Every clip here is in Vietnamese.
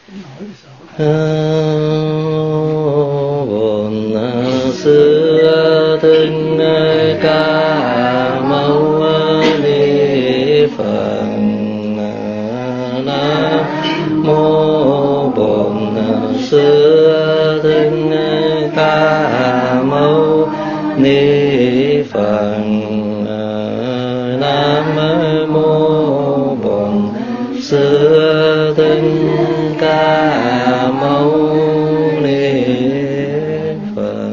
Bổn Sư Thích Ca Mâu Ni Phật. Nam mô Bổn Sư Thích Ca Mâu Ni Phật. Nam mô Bổn Sư Thích Ca Mâu Ni Phật.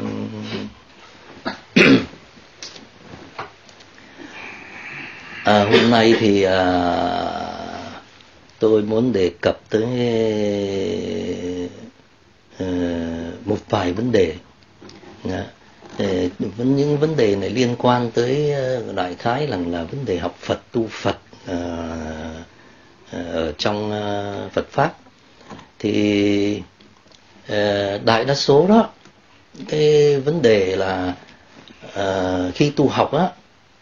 Hôm nay thì tôi muốn đề cập tới một vài vấn đề. Những vấn đề này liên quan tới đại khái là vấn đề học Phật, tu Phật ở trong Phật Pháp. Thì đại đa số đó, cái vấn đề là khi tu học á,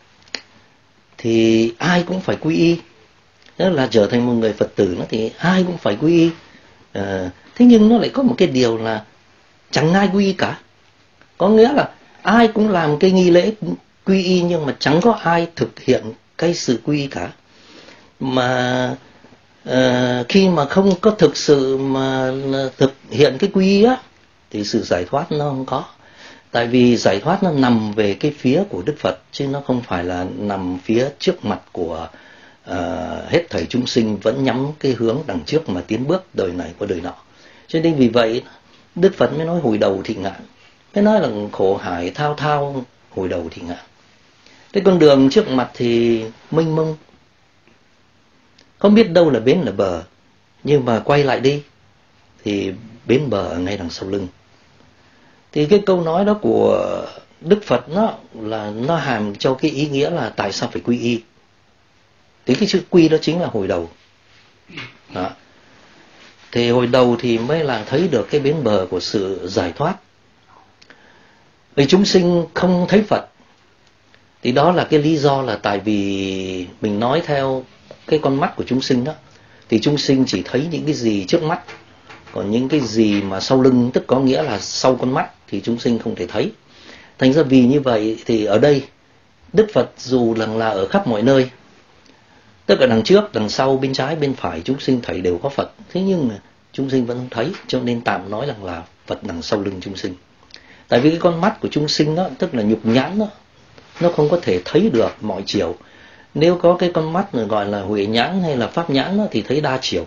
thì ai cũng phải quy y. Đó là trở thành một người Phật tử nó thì ai cũng phải quy y. Thế nhưng nó lại có một cái điều là chẳng ai quy y cả. Có nghĩa là ai cũng làm cái nghi lễ quy y nhưng mà chẳng có ai thực hiện cái sự quy y cả. Mà khi mà không có thực sự mà thực hiện cái quy y á, thì sự giải thoát nó không có. Tại vì giải thoát nó nằm về cái phía của Đức Phật, chứ nó không phải là nằm phía trước mặt của hết thảy chúng sinh vẫn nhắm cái hướng đằng trước mà tiến bước đời này qua đời nọ. Cho nên vì vậy Đức Phật mới nói hồi đầu thị ngạn, mới nói là khổ hải thao thao hồi đầu thị ngạn. Cái con đường trước mặt thì mênh mông, không biết đâu là bến là bờ, nhưng mà quay lại đi thì bến bờ ở ngay đằng sau lưng. Thì cái câu nói đó của Đức Phật nó hàm cho cái ý nghĩa là tại sao phải quy y. Thì cái chữ quy đó chính là hồi đầu đó. Thì hồi đầu thì mới là thấy được cái bến bờ của sự giải thoát. Vì chúng sinh không thấy Phật, thì đó là cái lý do là tại vì mình nói theo cái con mắt của chúng sinh đó, thì chúng sinh chỉ thấy những cái gì trước mắt, còn những cái gì mà sau lưng, tức có nghĩa là sau con mắt, thì chúng sinh không thể thấy. Thành ra vì như vậy thì ở đây Đức Phật dù là ở khắp mọi nơi, tức là đằng trước, đằng sau, bên trái, bên phải, chúng sinh thấy đều có Phật. Thế nhưng mà chúng sinh vẫn không thấy, cho nên tạm nói rằng là Phật đằng sau lưng chúng sinh. Tại vì cái con mắt của chúng sinh đó, tức là nhục nhãn đó, nó không có thể thấy được mọi chiều. Nếu có cái con mắt gọi là huệ nhãn hay là pháp nhãn đó, thì thấy đa chiều.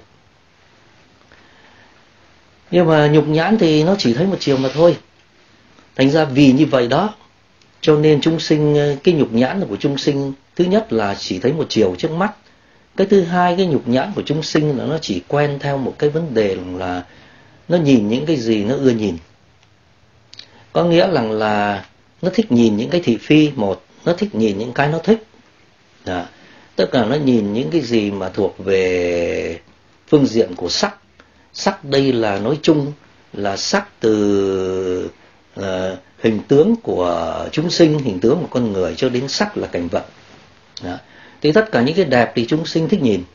Nhưng mà nhục nhãn thì nó chỉ thấy một chiều mà thôi. Thành ra vì như vậy đó, cho nên chúng sinh, cái nhục nhãn của chúng sinh, thứ nhất là chỉ thấy một chiều trước mắt. Cái thứ hai, cái nhục nhãn của chúng sinh là nó chỉ quen theo một cái vấn đề là nó nhìn những cái gì nó ưa nhìn. Có nghĩa là nó thích nhìn những cái thị phi, một, nó thích nhìn những cái nó thích. Đó. Tức là nó nhìn những cái gì mà thuộc về phương diện của sắc. Sắc đây là nói chung là sắc từ hình tướng của chúng sinh, hình tướng của con người, cho đến sắc là cảnh vật. Đó. Thì tất cả những cái đẹp thì chúng sinh thích nhìn.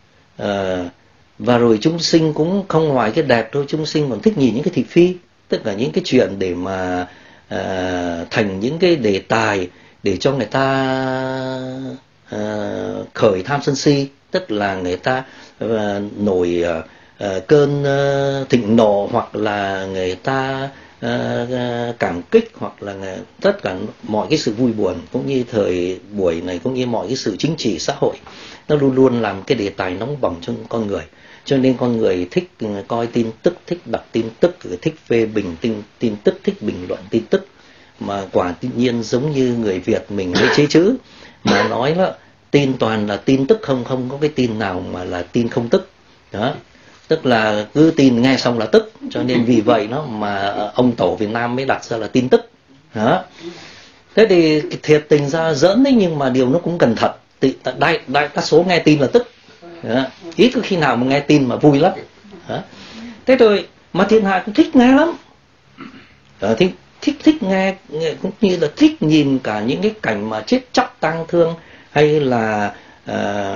Và rồi chúng sinh cũng không ngoài cái đẹp thôi, chúng sinh còn thích nhìn những cái thị phi, tức là những cái chuyện để mà thành những cái đề tài để cho người ta khởi tham sân si, tức là người ta nổi cơn thịnh nộ, hoặc là người ta cảm kích, hoặc là tất cả mọi cái sự vui buồn, cũng như thời buổi này, cũng như mọi cái sự chính trị xã hội, nó luôn luôn làm cái đề tài nóng bỏng cho con người. Cho nên con người thích coi tin tức, thích đọc tin tức, thích phê bình tin tức, thích bình luận tin tức. Mà quả nhiên giống như người Việt mình với chế chữ mà nói là tin toàn là tin tức, không có cái tin nào mà là tin không tức. Đó. Tức là cứ tin nghe xong là tức, cho nên vì vậy nó mà ông tổ Việt Nam mới đặt ra là tin tức. Đó. Thế thì thiệt tình ra giỡn đấy, nhưng mà điều nó cũng cần thật. Đại đa số nghe tin là tức. Đó. Ít có khi nào mà nghe tin mà vui lắm. Đó. Thế rồi mà thiên hạ cũng thích nghe lắm. Đó, thích nghe, cũng như là thích nhìn cả những cái cảnh mà chết chóc tang thương, hay là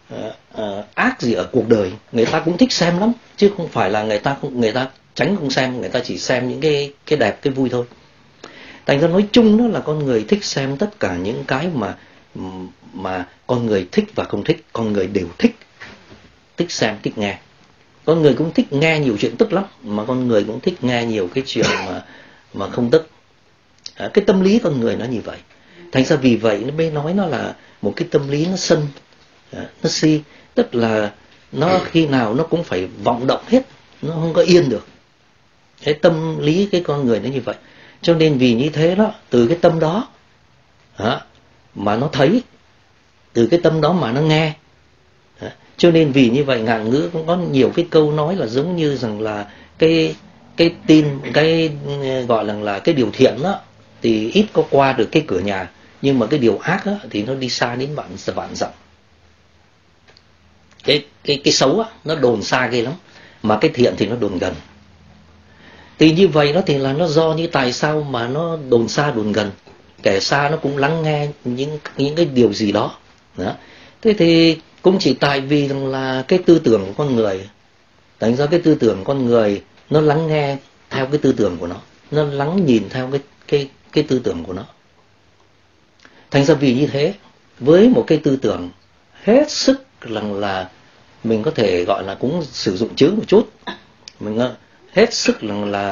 ác gì ở cuộc đời, người ta cũng thích xem lắm, chứ không phải là người ta tránh không xem, người ta chỉ xem những cái đẹp, cái vui thôi. Thành ra nói chung đó là con người thích xem tất cả những cái mà con người thích và không thích, con người đều thích xem, thích nghe. Con người cũng thích nghe nhiều chuyện tức lắm, mà con người cũng thích nghe nhiều cái chuyện mà không tức. Cái tâm lý con người nó như vậy. Thành ra vì vậy nó mới nói nó là một cái tâm lý nó sân, nó si, tức là nó khi nào nó cũng phải vọng động hết, nó không có yên được. Cái tâm lý cái con người nó như vậy. Cho nên vì như thế đó, từ cái tâm đó mà nó thấy, từ cái tâm đó mà nó nghe. Cho nên vì như vậy ngạn ngữ cũng có nhiều cái câu nói là giống như rằng là cái tin, cái gọi là cái điều thiện đó thì ít có qua được cái cửa nhà, nhưng mà cái điều ác đó, thì nó đi xa đến vạn dặm. Cái xấu á, nó đồn xa ghê lắm, mà cái thiện thì nó đồn gần. Thì như vậy đó thì là nó do như tại sao mà nó đồn xa đồn gần, kẻ xa nó cũng lắng nghe những cái điều gì đó. Thế thì cũng chỉ tại vì rằng là cái tư tưởng của con người, thành ra cái tư tưởng của con người nó lắng nghe theo cái tư tưởng của nó lắng nhìn theo cái tư tưởng của nó. Thành ra vì như thế, với một cái tư tưởng hết sức là mình có thể gọi là cũng sử dụng chữ một chút, mình hết sức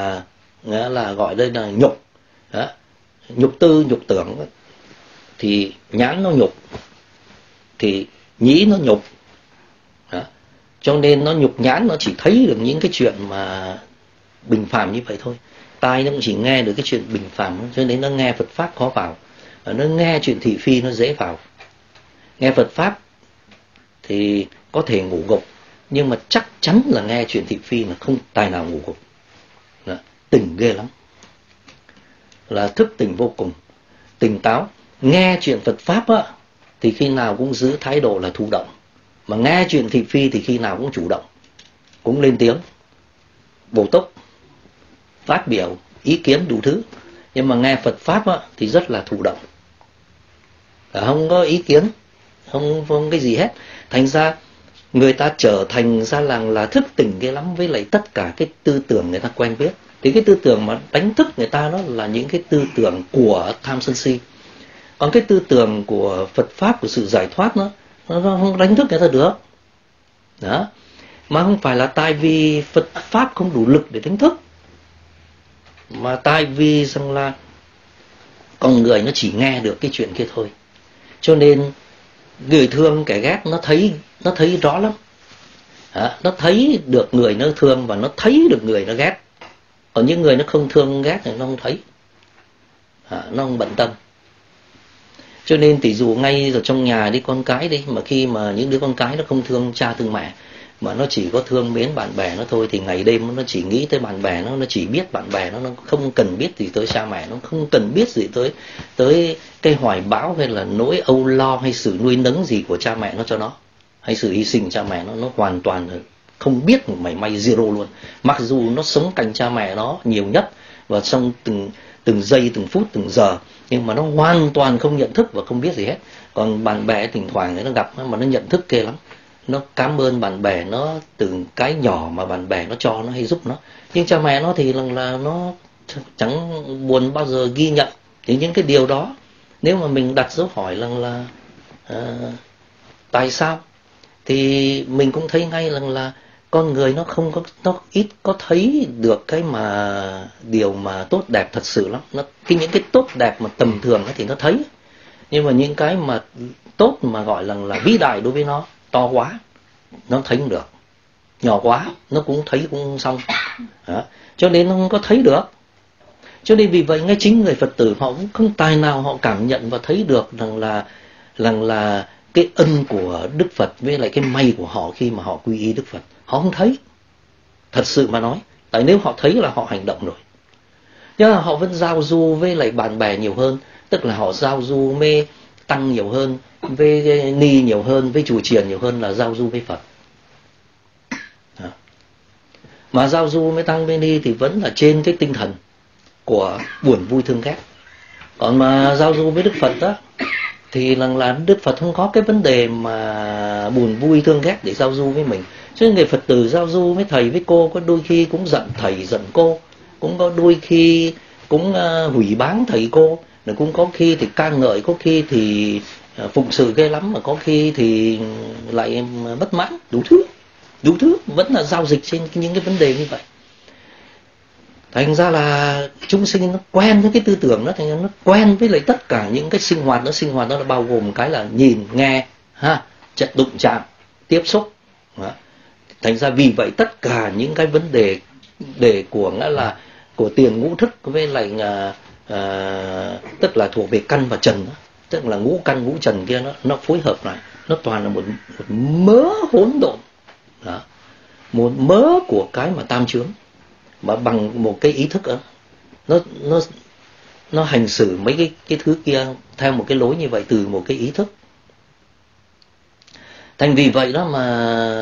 là gọi đây là nhục, nhục tư nhục tưởng, thì nhãn nó nhục, thì nhĩ nó nhục. Cho nên nó nhục nhãn, nó chỉ thấy được những cái chuyện mà bình phàm như vậy thôi. Tai nó cũng chỉ nghe được cái chuyện bình phàm, cho nên nó nghe Phật Pháp khó vào. Nó nghe chuyện thị phi nó dễ vào. Nghe Phật Pháp thì có thể ngủ gục, nhưng mà chắc chắn là nghe chuyện thị phi là không tài nào ngủ gục. Tỉnh ghê lắm, là thức tỉnh vô cùng, tỉnh táo. Nghe chuyện Phật Pháp á, thì khi nào cũng giữ thái độ là thụ động, mà nghe chuyện thị phi thì khi nào cũng chủ động, cũng lên tiếng, bổ túc, phát biểu ý kiến đủ thứ. Nhưng mà nghe Phật Pháp á, thì rất là thụ động, không có ý kiến, không cái gì hết. Thành ra người ta trở thành ra là thức tỉnh ghê lắm, với lại tất cả cái tư tưởng người ta quen biết. Thì cái tư tưởng mà đánh thức người ta đó là những cái tư tưởng của tham sân si. Còn cái tư tưởng của Phật Pháp, của sự giải thoát nó không đánh thức người ta được. Đó. Mà không phải là tại vì Phật Pháp không đủ lực để đánh thức, mà tại vì rằng là con người nó chỉ nghe được cái chuyện kia thôi. Cho nên người thương kẻ ghét nó thấy rõ lắm. Nó thấy được người nó thương và nó thấy được người nó ghét. Còn những người nó không thương ghét thì nó không thấy, nó không bận tâm. Cho nên tỷ dụ ngay ở trong nhà đi, con cái đi, mà khi mà những đứa con cái nó không thương cha thương mẹ, mà nó chỉ có thương mến bạn bè nó thôi, thì ngày đêm nó chỉ nghĩ tới bạn bè nó chỉ biết bạn bè nó không cần biết gì tới cha mẹ, nó không cần biết gì tới cái hoài bão hay là nỗi âu lo hay sự nuôi nấng gì của cha mẹ nó cho nó, hay sự hy sinh của cha mẹ nó hoàn toàn không biết một mảy may, zero luôn. Mặc dù nó sống cạnh cha mẹ nó nhiều nhất và trong từng giây, từng phút, từng giờ, nhưng mà nó hoàn toàn không nhận thức và không biết gì hết. Còn bạn bè thỉnh thoảng nó gặp mà nó nhận thức ghê lắm. Nó cảm ơn bạn bè nó từ cái nhỏ mà bạn bè nó cho nó hay giúp nó. Nhưng cha mẹ nó thì là nó chẳng buồn bao giờ ghi nhận. Thì những cái điều đó, nếu mà mình đặt dấu hỏi là tại sao, thì mình cũng thấy ngay là con người nó ít có thấy được cái mà điều mà tốt đẹp thật sự lắm. Những cái tốt đẹp mà tầm thường thì nó thấy, nhưng mà những cái mà tốt mà gọi là vĩ đại đối với nó to quá, nó thấy không được. Nhỏ quá nó cũng thấy cũng xong. Cho nên nó không có thấy được. Cho nên vì vậy ngay chính người Phật tử họ cũng không tài nào họ cảm nhận và thấy được rằng là cái ân của Đức Phật với lại cái may của họ khi mà họ quy y Đức Phật. Họ không thấy. Thật sự mà nói, tại nếu họ thấy là họ hành động rồi. Nhưng mà họ vẫn giao du với lại bạn bè nhiều hơn, tức là họ giao du với tăng nhiều hơn, với ni nhiều hơn, với chùa chiền nhiều hơn là giao du với Phật. Mà giao du với tăng với ni thì vẫn là trên cái tinh thần của buồn vui thương ghét. Còn mà giao du với Đức Phật đó thì là Đức Phật không có cái vấn đề mà buồn vui thương ghét để giao du với mình. Chứ người Phật tử giao du với thầy với cô có đôi khi cũng giận thầy giận cô, cũng có đôi khi cũng hủy báng thầy cô, rồi cũng có khi thì ca ngợi, có khi thì phụng sự ghê lắm, mà có khi thì lại bất mãn, đủ thứ vẫn là giao dịch trên những cái vấn đề như vậy. Thành ra là chúng sinh nó quen với cái tư tưởng đó, thành ra nó quen với lại tất cả những cái sinh hoạt đó là bao gồm cái là nhìn nghe ha, đụng chạm tiếp xúc đó. Thành ra vì vậy tất cả những cái vấn đề của nghĩa là của tiền ngũ thức với lại tức là thuộc về căn và trần đó, tức là ngũ căn ngũ trần kia nó phối hợp lại, nó toàn là một mớ hỗn độn đó, một mớ của cái mà tam chướng, mà bằng một cái ý thức đó, nó hành xử mấy cái thứ kia theo một cái lối như vậy từ một cái ý thức. Thành vì vậy đó mà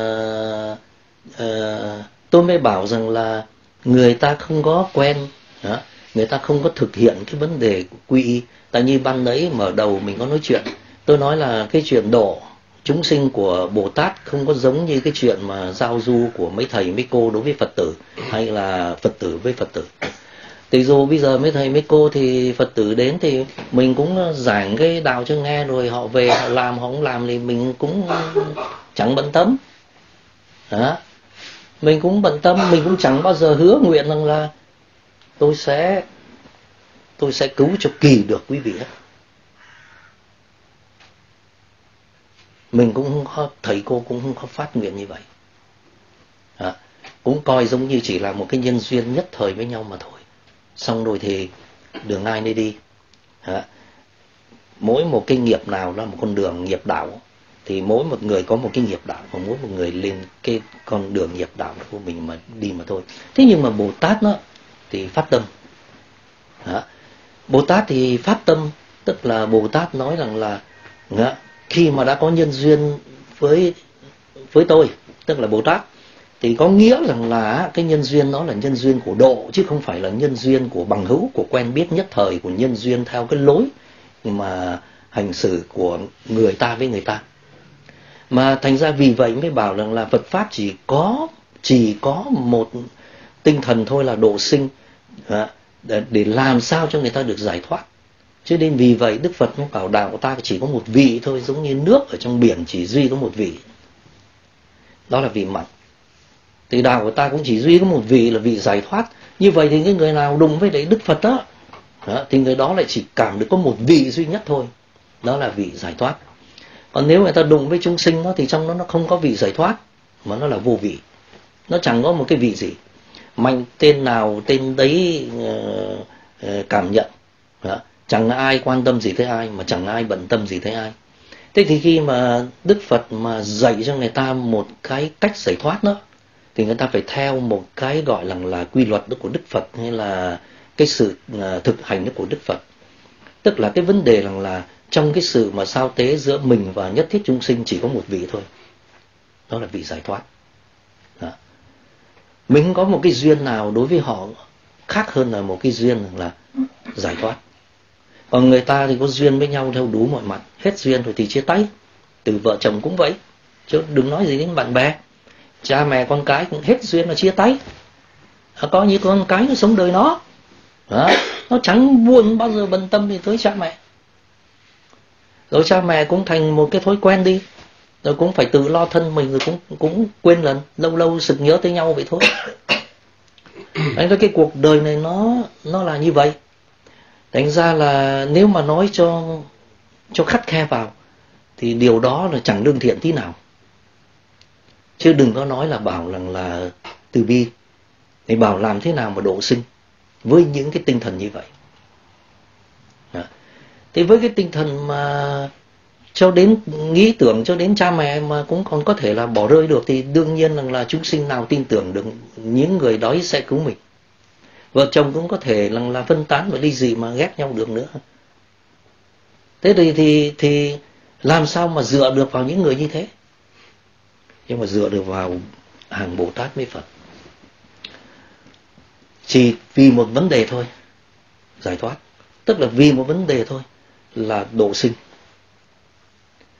tôi mới bảo rằng là người ta không có quen đó, người ta không có thực hiện cái vấn đề quy y. Tại như ban nãy mở đầu mình có nói chuyện, tôi nói là cái chuyện độ chúng sinh của Bồ Tát không có giống như cái chuyện mà giao du của mấy thầy mấy cô đối với Phật tử, hay là Phật tử với Phật tử. Thì dù bây giờ mấy thầy mấy cô thì Phật tử đến thì mình cũng giảng cái đạo cho nghe, rồi họ về họ làm họ không làm thì mình cũng chẳng bận tâm đó. Mình cũng bận tâm, mình cũng chẳng bao giờ hứa nguyện rằng là tôi sẽ cứu cho kỳ được quý vị hết. Mình cũng không có, thầy cô cũng không có phát nguyện như vậy đó. Cũng coi giống như chỉ là một cái nhân duyên nhất thời với nhau mà thôi, xong rồi thì đường ai nấy đi đó. Mỗi một cái nghiệp nào là một con đường nghiệp đạo, thì mỗi một người có một cái nghiệp đạo, và mỗi một người lên cái con đường nghiệp đạo của mình mà đi mà thôi. Thế nhưng mà Bồ Tát nó thì phát tâm đó. Bồ Tát thì phát tâm, tức là Bồ Tát nói rằng là khi mà đã có nhân duyên với tôi, tức là Bồ Tát, thì có nghĩa rằng là cái nhân duyên đó là nhân duyên của độ, chứ không phải là nhân duyên của bằng hữu, của quen biết nhất thời, của nhân duyên theo cái lối mà hành xử của người ta với người ta. Mà thành ra vì vậy mới bảo rằng là Phật Pháp chỉ có một tinh thần thôi là độ sinh, để làm sao cho người ta được giải thoát. Cho nên vì vậy Đức Phật mới bảo đạo của ta chỉ có một vị thôi, giống như nước ở trong biển chỉ duy có một vị, đó là vị mặn. Thì đạo của ta cũng chỉ duy có một vị là vị giải thoát. Như vậy thì cái người nào đụng với đấy Đức Phật đó, thì người đó lại chỉ cảm được có một vị duy nhất thôi, đó là vị giải thoát. Còn nếu người ta đụng với chúng sinh đó, thì trong đó nó không có vị giải thoát, mà nó là vô vị, nó chẳng có một cái vị gì. Mạnh tên nào tên đấy cảm nhận, chẳng ai quan tâm gì tới ai, mà chẳng ai bận tâm gì tới ai. Thế thì khi mà Đức Phật mà dạy cho người ta một cái cách giải thoát đó, thì người ta phải theo một cái gọi là quy luật đó của Đức Phật, hay là cái sự thực hành đó của Đức Phật. Tức là cái vấn đề rằng là trong cái sự mà sao tế giữa mình và nhất thiết chúng sinh chỉ có một vị thôi, đó là vị giải thoát đó. Mình không có một cái duyên nào đối với họ khác hơn là một cái duyên là giải thoát. Còn người ta thì có duyên với nhau theo đủ mọi mặt, hết duyên rồi thì chia tay. Từ vợ chồng cũng vậy, chứ đừng nói gì đến bạn bè. Cha mẹ con cái cũng hết duyên là chia tay. Có như con cái nó sống đời nó đó, nó chẳng buồn bao giờ bận tâm gì tới cha mẹ. Rồi cha mẹ cũng thành một cái thói quen đi, rồi cũng phải tự lo thân mình, rồi cũng quên lần, lâu lâu sực nhớ tới nhau vậy thôi. Thành ra cái cuộc đời này nó là như vậy. Thành ra là nếu mà nói cho khắt khe vào thì điều đó là chẳng lương thiện tí nào. Chứ đừng có nói là bảo rằng là từ bi, thì bảo làm thế nào mà độ sinh với những cái tinh thần như vậy. Thì với cái tinh thần mà cho đến nghĩ tưởng cho đến cha mẹ mà cũng còn có thể là bỏ rơi được, thì đương nhiên rằng là chúng sinh nào tin tưởng được những người đó sẽ cứu mình. Vợ chồng cũng có thể là phân tán và ly dị mà ghét nhau được nữa. Thế thì làm sao mà dựa được vào những người như thế? Nhưng mà dựa được vào hàng Bồ Tát với Phật. Chỉ vì một vấn đề thôi, giải thoát. Tức là vì một vấn đề thôi là độ sinh.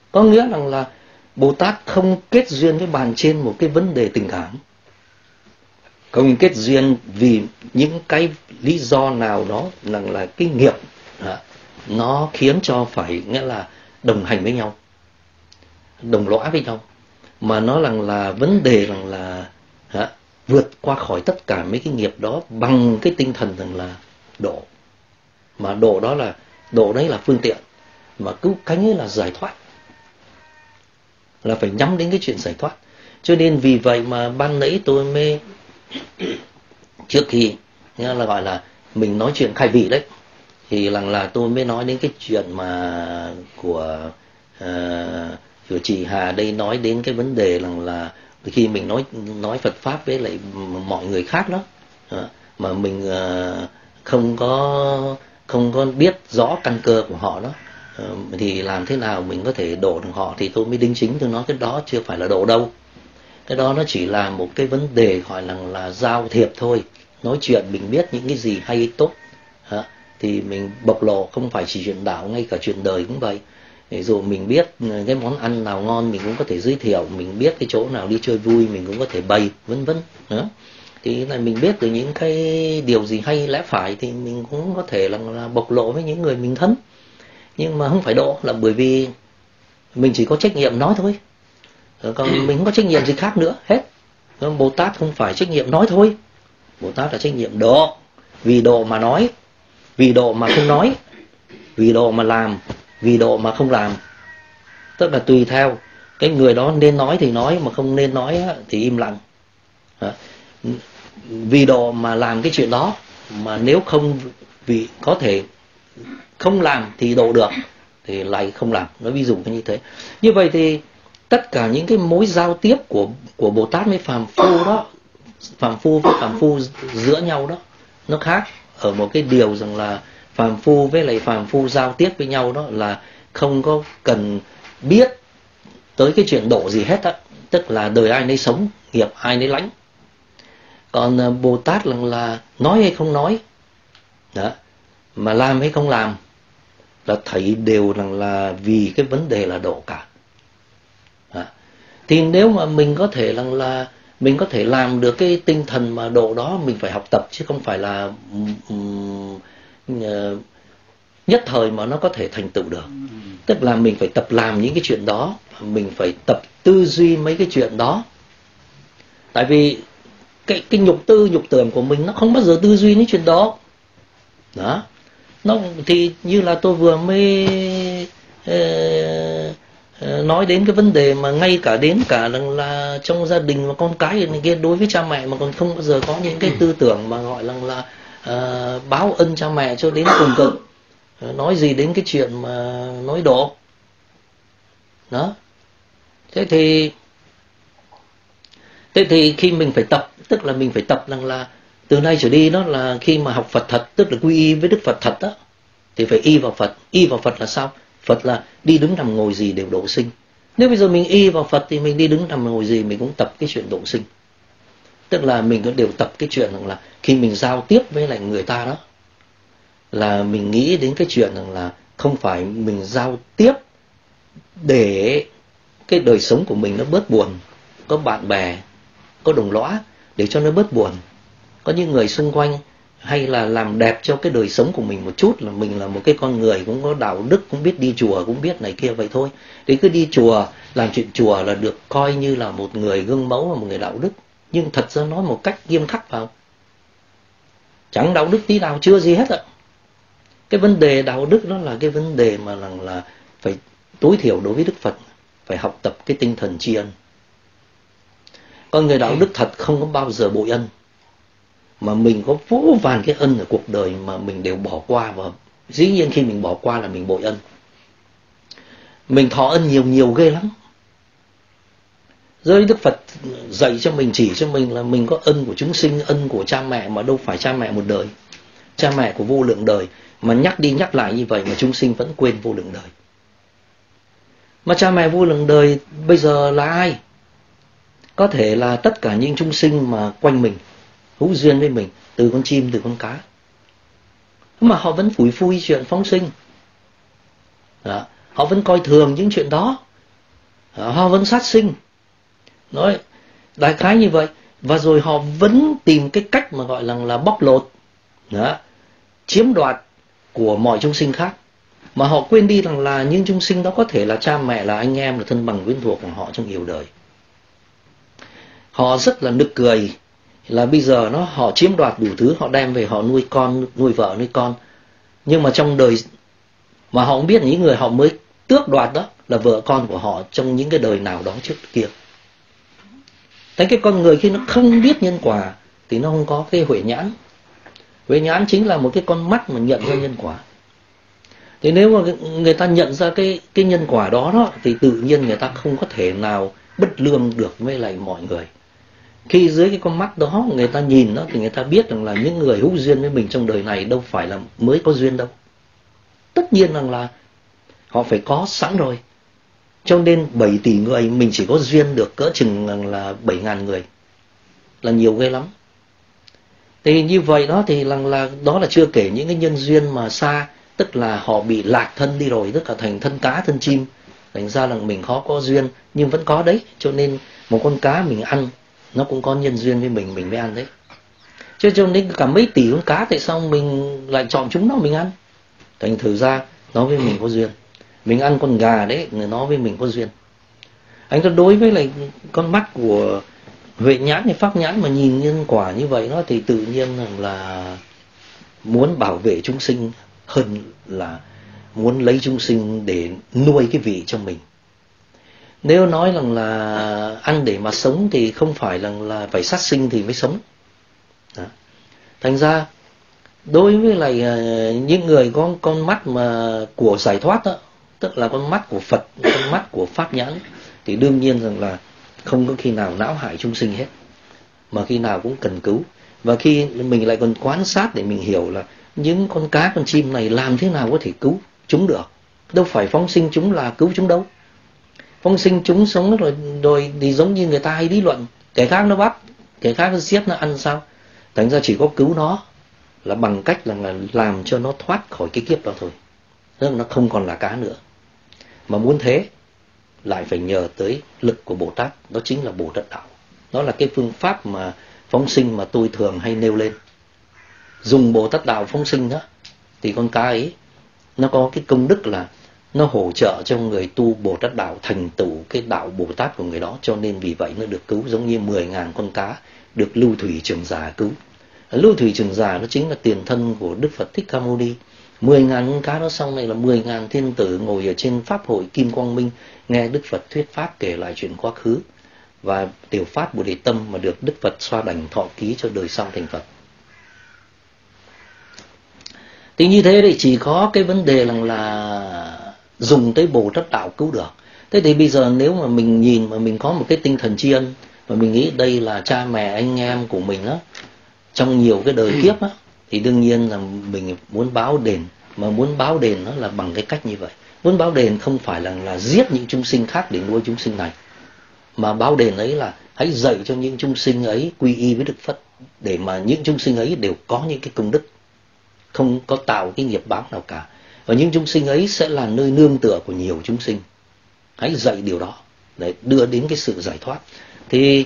Có nghĩa rằng là Bồ Tát không kết duyên với bạn trên một cái vấn đề tình cảm, không kết duyên vì những cái lý do nào đó là cái nghiệp nó khiến cho phải nghĩa là đồng hành với nhau, đồng lõa với nhau, mà nó là vấn đề là vượt qua khỏi tất cả mấy cái nghiệp đó bằng cái tinh thần rằng là độ. Mà độ đó là độ đấy là phương tiện, mà cứu cánh ấy là giải thoát, là phải nhắm đến cái chuyện giải thoát. Cho nên vì vậy mà ban nãy tôi mới trước khi là gọi là mình nói chuyện khai vị đấy, thì là tôi mới nói đến cái chuyện mà của chị Hà đây nói đến cái vấn đề là khi mình nói Phật pháp với lại mọi người khác đó, mà mình không có biết rõ căn cơ của họ đó, thì làm thế nào mình có thể độ được họ. Thì tôi mới đính chính tôi nói cái đó chưa phải là độ đâu, cái đó nó chỉ là một cái vấn đề gọi là giao thiệp thôi, nói chuyện mình biết những cái gì hay tốt thì mình bộc lộ, không phải chỉ chuyện đạo, ngay cả chuyện đời cũng vậy. Rồi mình biết cái món ăn nào ngon mình cũng có thể giới thiệu, mình biết cái chỗ nào đi chơi vui mình cũng có thể bày, vân vân. Thì là mình biết được những cái điều gì hay lẽ phải thì mình cũng có thể là bộc lộ với những người mình thân. Nhưng mà không phải độ, là bởi vì mình chỉ có trách nhiệm nói thôi, còn mình không có trách nhiệm gì khác nữa hết. Bồ Tát không phải trách nhiệm nói thôi, Bồ Tát là trách nhiệm độ. Vì độ mà nói, vì độ mà không nói, vì độ mà làm, vì độ mà không làm. Tức là tùy theo cái người đó nên nói thì nói, mà không nên nói thì im lặng. Vì độ mà làm cái chuyện đó, mà nếu không vì có thể không làm thì độ được thì lại không làm. Nói ví dụ như thế. Như vậy thì tất cả những cái mối giao tiếp của Bồ Tát với phàm phu đó, phàm phu với phàm phu giữa nhau đó, nó khác ở một cái điều rằng là phàm phu với lại phàm phu giao tiếp với nhau đó là không có cần biết tới cái chuyện độ gì hết á, tức là đời ai nấy sống, nghiệp ai nấy lãnh. Còn Bồ Tát là nói hay không nói đó, mà làm hay không làm là thấy đều là vì cái vấn đề là độ cả. Thì nếu mà mình có thể là mình có thể làm được cái tinh thần mà độ đó, mình phải học tập chứ không phải là nhất thời mà nó có thể thành tựu được. Tức là mình phải tập làm những cái chuyện đó, mình phải tập tư duy mấy cái chuyện đó. Tại vì cái nhục tưởng của mình nó không bao giờ tư duy những chuyện đó. Đó. Nó thì như là tôi vừa mới nói đến cái vấn đề mà ngay cả đến cả là trong gia đình và con cái này kia, đối với cha mẹ mà còn không bao giờ có những cái tư tưởng mà gọi là báo ân cha mẹ cho đến cùng cực, nói gì đến cái chuyện mà nói độ đó. Thế thì khi mình phải tập, tức là mình phải tập là từ nay trở đi đó, là khi mà học Phật thật, tức là quy y với Đức Phật thật đó, thì phải y vào Phật. Y vào Phật là sao? Phật là đi đứng nằm ngồi gì đều độ sinh. Nếu bây giờ mình y vào Phật thì mình đi đứng nằm ngồi gì mình cũng tập cái chuyện độ sinh. Tức là mình cũng đều tập cái chuyện rằng là khi mình giao tiếp với lại người ta đó, là mình nghĩ đến cái chuyện rằng là không phải mình giao tiếp để cái đời sống của mình nó bớt buồn, có bạn bè, có đồng lõa để cho nó bớt buồn, có những người xung quanh, hay là làm đẹp cho cái đời sống của mình một chút, là mình là một cái con người cũng có đạo đức, cũng biết đi chùa, cũng biết này kia vậy thôi. Thì cứ đi chùa, làm chuyện chùa là được coi như là một người gương mẫu và một người đạo đức. Nhưng thật ra nói một cách nghiêm khắc vào, chẳng đạo đức tí nào, chưa gì hết ạ. Cái vấn đề đạo đức đó là cái vấn đề mà là phải tối thiểu đối với Đức Phật, phải học tập cái tinh thần tri ân. Con người đạo đức thật không có bao giờ bội ân, mà mình có vô vàn cái ân ở cuộc đời mà mình đều bỏ qua, và dĩ nhiên khi mình bỏ qua là mình bội ân. Mình thọ ân nhiều ghê lắm. Rồi Đức Phật dạy cho mình, chỉ cho mình là mình có ân của chúng sinh, ân của cha mẹ, mà đâu phải cha mẹ một đời, cha mẹ của vô lượng đời, mà nhắc đi nhắc lại như vậy mà chúng sinh vẫn quên vô lượng đời. Mà cha mẹ vô lượng đời bây giờ là ai? Có thể là tất cả những chúng sinh mà quanh mình, hữu duyên với mình, từ con chim, từ con cá, mà họ vẫn phủi phui chuyện phóng sinh đó. Họ vẫn coi thường những chuyện đó, họ vẫn sát sinh, nói đại khái như vậy. Và rồi họ vẫn tìm cái cách mà gọi là bóc lột, chiếm đoạt của mọi chúng sinh khác, mà họ quên đi rằng là những chúng sinh đó có thể là cha mẹ, là anh em, là thân bằng quyến thuộc của họ trong nhiều đời. Họ rất là nực cười là bây giờ họ chiếm đoạt đủ thứ, họ đem về họ nuôi con, nuôi vợ, nuôi con, nhưng mà trong đời mà họ không biết những người họ mới tước đoạt đó là vợ con của họ trong những cái đời nào đó trước kia. Thế cái con người khi nó không biết nhân quả thì nó không có cái huệ nhãn. Huệ nhãn chính là một cái con mắt mà nhận ra nhân quả. Thì nếu mà người ta nhận ra cái nhân quả đó thì tự nhiên người ta không có thể nào bất lương được với lại mọi người. Khi dưới cái con mắt đó người ta nhìn đó thì người ta biết rằng là những người hữu duyên với mình trong đời này đâu phải là mới có duyên đâu. Tất nhiên rằng là họ phải có sẵn rồi. Cho nên 7 tỷ người mình chỉ có duyên được cỡ chừng là 7.000 người. Là nhiều ghê lắm. Thì như vậy đó thì đó là chưa kể những cái nhân duyên mà xa, tức là họ bị lạc thân đi rồi, tức là thành thân cá thân chim. Thành ra là mình khó có duyên nhưng vẫn có đấy. Cho nên một con cá mình ăn nó cũng có nhân duyên với mình mới ăn đấy. Cho nên cả mấy tỷ con cá tại sao mình lại chọn chúng nó mình ăn? Thành thử ra nó với mình có duyên. Mình ăn con gà đấy, nó với mình có duyên. Anh ta đối với lại con mắt của huệ nhãn hay pháp nhãn mà nhìn nhân quả như vậy nó thì tự nhiên là muốn bảo vệ chúng sinh hơn là muốn lấy chúng sinh để nuôi cái vị trong mình. Nếu nói rằng là ăn để mà sống thì không phải là phải sát sinh thì mới sống. Đó. Thành ra đối với lại những người có con mắt mà của giải thoát đó, tức là con mắt của Phật, con mắt của pháp nhãn, thì đương nhiên rằng là không có khi nào não hại chúng sinh hết, mà khi nào cũng cần cứu. Và khi mình lại còn quan sát để mình hiểu là những con cá con chim này làm thế nào có thể cứu chúng được. Đâu phải phóng sinh chúng là cứu chúng đâu. Phóng sinh chúng sống rồi thì giống như người ta hay lý luận, kẻ khác nó bắt, kẻ khác nó giết, nó ăn sao. Thành ra chỉ có cứu nó là bằng cách là làm cho nó thoát khỏi cái kiếp đó thôi. Tức là nó không còn là cá nữa. Mà muốn thế lại phải nhờ tới lực của Bồ Tát, đó chính là Bồ Tát Đạo. Đó là cái phương pháp mà phóng sinh mà tôi thường hay nêu lên. Dùng Bồ Tát Đạo phóng sinh đó thì con cá ấy nó có cái công đức là nó hỗ trợ cho người tu Bồ Tát Đạo thành tựu cái đạo Bồ Tát của người đó. Cho nên vì vậy nó được cứu, giống như 10.000 con cá được Lưu Thủy Trường Già cứu. Lưu Thủy Trường Già nó chính là tiền thân của Đức Phật Thích Ca Mâu Ni. 10.000 con cá đó xong này là 10.000 thiên tử ngồi ở trên pháp hội Kim Quang Minh nghe Đức Phật thuyết pháp kể lại chuyện quá khứ và tiểu pháp Bồ Đề Tâm mà được Đức Phật xoa đảnh thọ ký cho đời sau thành Phật. Thì như thế thì chỉ có cái vấn đề là dùng tới Bồ Tát Đạo cứu được. Thế thì bây giờ nếu mà mình nhìn mà mình có một cái tinh thần tri ân và mình nghĩ đây là cha mẹ anh em của mình á, trong nhiều cái đời kiếp á, thì đương nhiên là mình muốn báo đền. Mà muốn báo đền nó là bằng cái cách như vậy. Muốn báo đền không phải là giết những chúng sinh khác để nuôi chúng sinh này, mà báo đền ấy là hãy dạy cho những chúng sinh ấy quy y với Đức Phật, để mà những chúng sinh ấy đều có những cái công đức, không có tạo cái nghiệp báo nào cả. Và những chúng sinh ấy sẽ là nơi nương tựa của nhiều chúng sinh. Hãy dạy điều đó để đưa đến cái sự giải thoát. Thì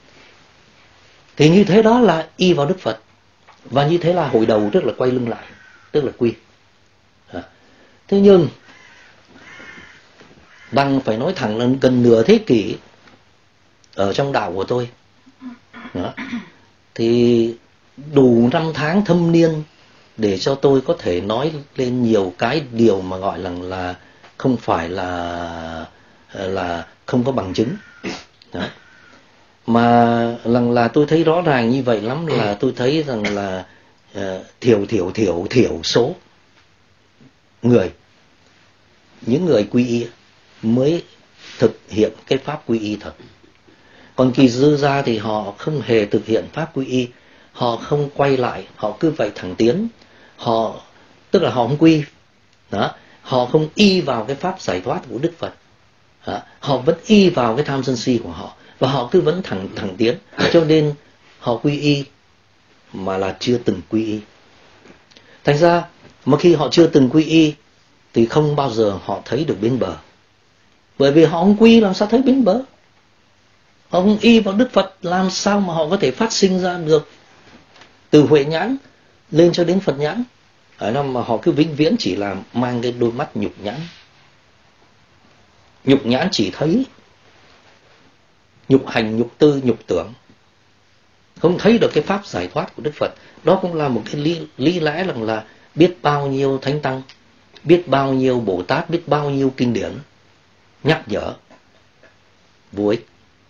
như thế đó là y vào Đức Phật. Và như thế là hồi đầu tức là quay lưng lại, tức là quy. Thế nhưng Đăng phải nói thẳng là gần nửa thế kỷ ở trong đạo của tôi đó, thì đủ 5 tháng thâm niên để cho tôi có thể nói lên nhiều cái điều mà gọi là không phải là không có bằng chứng đó. Mà là tôi thấy rõ ràng như vậy lắm, là tôi thấy rằng là thiểu số người, những người quy y mới thực hiện cái pháp quy y thật. Còn kỳ dư ra thì họ không hề thực hiện pháp quy y, họ không quay lại, họ cứ vậy thẳng tiến, tức là họ không quy đó, họ không y vào cái pháp giải thoát của Đức Phật đó. Họ vẫn y vào cái tham sân si của họ và họ cứ vẫn thẳng tiến, cho nên họ quy y mà là chưa từng quy y. Thành ra mà khi họ chưa từng quy y thì không bao giờ họ thấy được bến bờ. Bởi vì họ không quy làm sao thấy bến bờ. Họ không y vào Đức Phật, làm sao mà họ có thể phát sinh ra được từ Huệ nhãn lên cho đến Phật nhãn. Ở đó mà họ cứ vĩnh viễn chỉ là mang cái đôi mắt nhục nhãn. Nhục nhãn chỉ thấy nhục hành, nhục tư, nhục tưởng, không thấy được cái pháp giải thoát của Đức Phật. Đó cũng là một cái lý lẽ rằng là biết bao nhiêu thánh tăng, biết bao nhiêu Bồ Tát, biết bao nhiêu kinh điển nhắc nhở vô ích.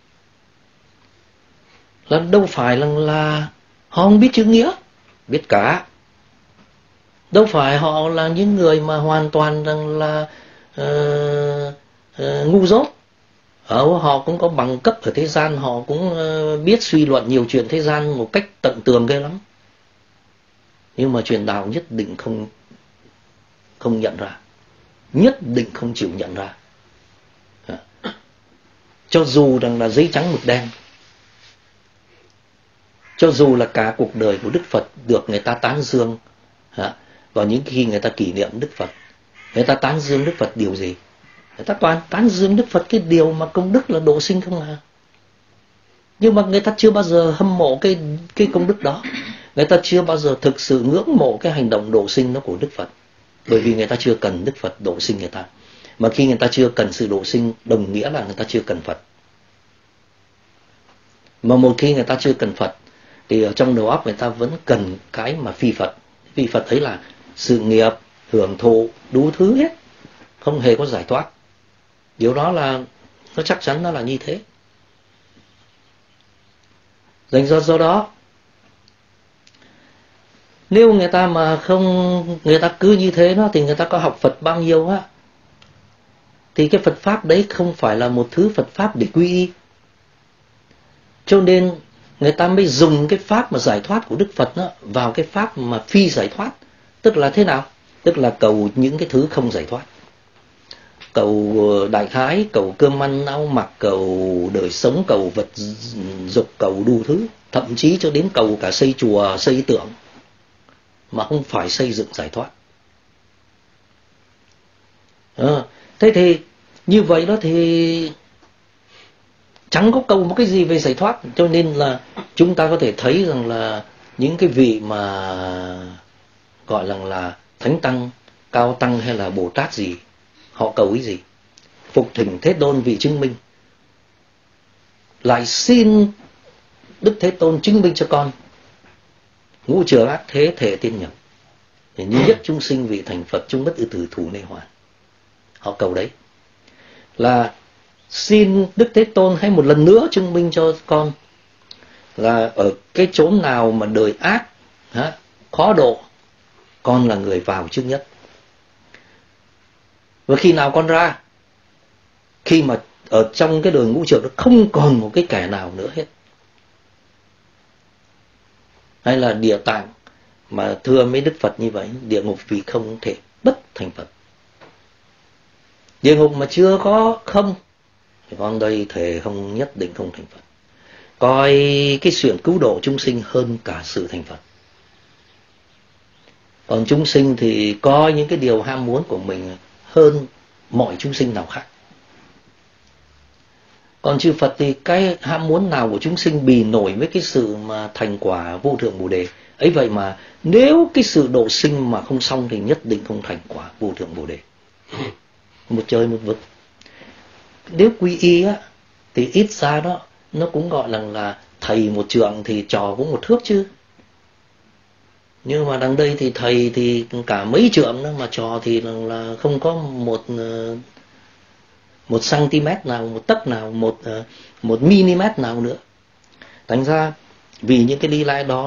Là đâu phải là họ không biết chữ nghĩa, biết cả. Đâu phải họ là những người mà hoàn toàn rằng là ngu dốt. Họ cũng có bằng cấp ở thế gian, họ cũng biết suy luận nhiều chuyện thế gian một cách tận tường ghê lắm. Nhưng mà truyền đạo nhất định không nhận ra, nhất định không chịu nhận ra. Cho dù rằng là giấy trắng mực đen, cho dù là cả cuộc đời của Đức Phật được người ta tán dương, vào những khi người ta kỷ niệm Đức Phật, người ta tán dương Đức Phật điều gì? Người ta toàn tán dương Đức Phật cái điều mà công đức là độ sinh không à. Nhưng mà người ta chưa bao giờ hâm mộ cái công đức đó. Người ta chưa bao giờ thực sự ngưỡng mộ cái hành động độ sinh đó của Đức Phật. Bởi vì người ta chưa cần Đức Phật độ sinh người ta. Mà khi người ta chưa cần sự độ sinh, đồng nghĩa là người ta chưa cần Phật. Mà một khi người ta chưa cần Phật, thì ở trong đầu óc người ta vẫn cần cái mà phi Phật. Phi Phật ấy là sự nghiệp, hưởng thụ, đủ thứ hết, không hề có giải thoát. Điều đó là nó chắc chắn nó là như thế. Do đó, nếu người ta mà không, người ta cứ như thế đó, thì người ta có học Phật bao nhiêu á, thì cái Phật Pháp đấy không phải là một thứ Phật Pháp để quy y. Cho nên người ta mới dùng cái Pháp mà giải thoát của Đức Phật đó vào cái Pháp mà phi giải thoát. Tức là thế nào? Tức là cầu những cái thứ không giải thoát. Cầu đại khái, cầu cơm ăn áo mặc, cầu đời sống, cầu vật dục, cầu đủ thứ. Thậm chí cho đến cầu cả xây chùa, xây tượng, mà không phải xây dựng giải thoát. Thế thì như vậy đó thì chẳng có cầu một cái gì về giải thoát. Cho nên là chúng ta có thể thấy rằng là những cái vị mà gọi là thánh tăng, cao tăng hay là Bồ Tát gì, họ cầu cái gì? Phục thỉnh Thế Tôn vị chứng minh, lại xin Đức Thế Tôn chứng minh cho con ngũ chướng ác thế thể tiên nhập, để như nhất chúng sinh vị thành Phật, chung bất ư tử thủ nê hoàn. Họ cầu đấy là xin Đức Thế Tôn hãy một lần nữa chứng minh cho con là ở cái chốn nào mà đời ác, khó độ, con là người vào trước nhất. Và khi nào con ra? Khi mà ở trong cái đời ngũ trược nó không còn một cái kẻ nào nữa hết. Hay là Địa Tạng mà thưa mấy Đức Phật như vậy, địa ngục vì không thể bất thành Phật. Địa ngục mà chưa có không, thì con đây thề không, nhất định không thành Phật. Coi cái chuyện cứu độ chúng sinh hơn cả sự thành Phật. Còn chúng sinh thì coi những cái điều ham muốn của mình hơn mọi chúng sinh nào khác. Còn chư Phật thì cái ham muốn nào của chúng sinh bì nổi với cái sự mà thành quả vô thượng Bồ Đề. Ấy vậy mà nếu cái sự độ sinh mà không xong thì nhất định không thành quả vô thượng Bồ Đề. Một trời một vực. Nếu quy y á, thì ít ra đó nó cũng gọi là thầy một trượng thì trò cũng một thước chứ. Nhưng mà đằng đây thì thầy thì cả mấy trượng đó, mà trò thì là không có một cm nào, một tấc nào, một mm nào nữa. Thành ra vì những cái lý lẽ đó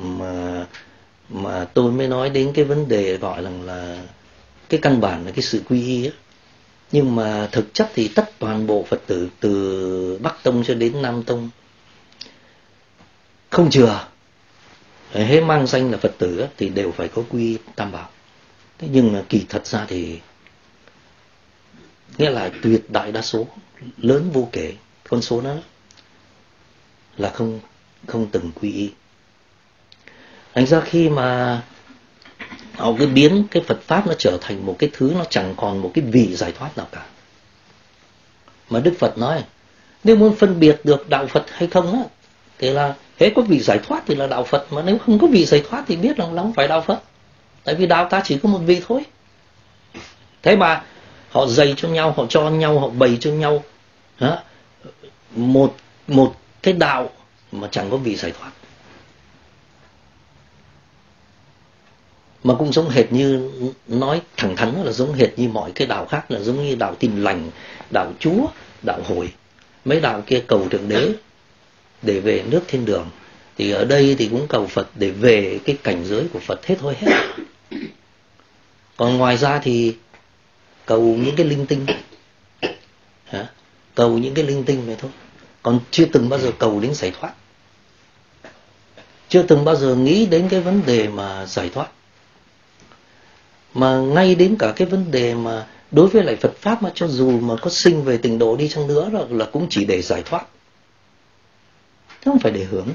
mà tôi mới nói đến cái vấn đề gọi là cái căn bản là cái sự quy y ấy. Nhưng mà thực chất thì tất toàn bộ Phật tử từ Bắc Tông cho đến Nam Tông không chừa hết mang danh là Phật tử thì đều phải có quy Tam Bảo. Thế nhưng mà kỳ thật ra thì nghĩa là tuyệt đại đa số, lớn vô kể, con số đó là không từng quy y. Thành ra khi mà họ cứ biến cái Phật Pháp nó trở thành một cái thứ nó chẳng còn một cái vị giải thoát nào cả. Mà Đức Phật nói nếu muốn phân biệt được đạo Phật hay không á, thì là hễ có vị giải thoát thì là đạo Phật, mà nếu không có vị giải thoát thì biết rằng là không phải đạo Phật. Tại vì đạo ta chỉ có một vị thôi. Thế mà họ dạy cho nhau, họ cho nhau, họ bày cho nhau một cái đạo mà chẳng có vị giải thoát, mà cũng giống hệt như, nói thẳng thắn là giống hệt như mọi cái đạo khác, là giống như đạo Tin Lành, đạo Chúa, đạo Hồi. Mấy đạo kia cầu Thượng Đế để về nước thiên đường, thì ở đây thì cũng cầu Phật để về cái cảnh giới của Phật hết thôi hết. Còn ngoài ra thì cầu những cái linh tinh, cầu những cái linh tinh này thôi, còn chưa từng bao giờ cầu đến giải thoát, chưa từng bao giờ nghĩ đến cái vấn đề mà giải thoát. Mà ngay đến cả cái vấn đề mà đối với lại Phật Pháp, mà cho dù mà có sinh về tịnh độ đi chăng nữa là cũng chỉ để giải thoát, chứ không phải để hưởng,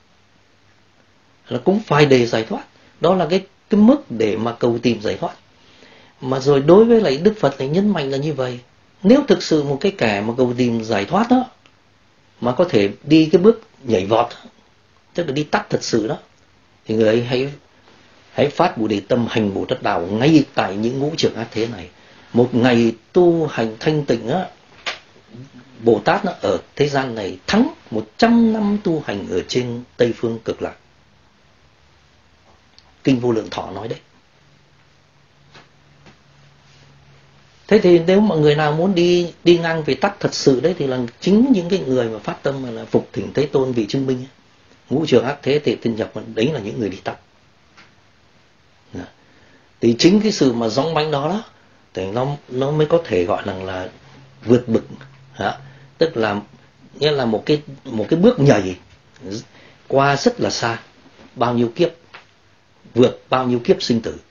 là cũng phải để giải thoát. Đó là cái mức để mà cầu tìm giải thoát. Mà rồi đối với lại Đức Phật thì nhấn mạnh là như vậy. Nếu thực sự một cái kẻ mà cầu tìm giải thoát đó, mà có thể đi cái bước nhảy vọt, tức là đi tắt thật sự đó, thì người ấy hãy phát Bồ Đề tâm hành Bồ Tát đạo ngay tại những ngũ trường ác thế này. Một ngày tu hành thanh tịnh á, Bồ Tát nó ở thế gian này thắng 100 năm tu hành ở trên Tây Phương Cực Lạc. Kinh Vô Lượng Thọ nói đấy. Thế thì nếu mà người nào muốn đi ngang về tắt thật sự đấy, thì là chính những cái người mà phát tâm mà là phục thỉnh Thế Tôn vị chứng minh ấy. Ngũ trường ác thế thì tinh nhập, đấy là những người đi tắt. Thì chính cái sự mà dõng mãnh đó thì nó mới có thể gọi là vượt bực, tức là nghĩa là một cái bước nhảy qua rất là xa, bao nhiêu kiếp, vượt bao nhiêu kiếp sinh tử.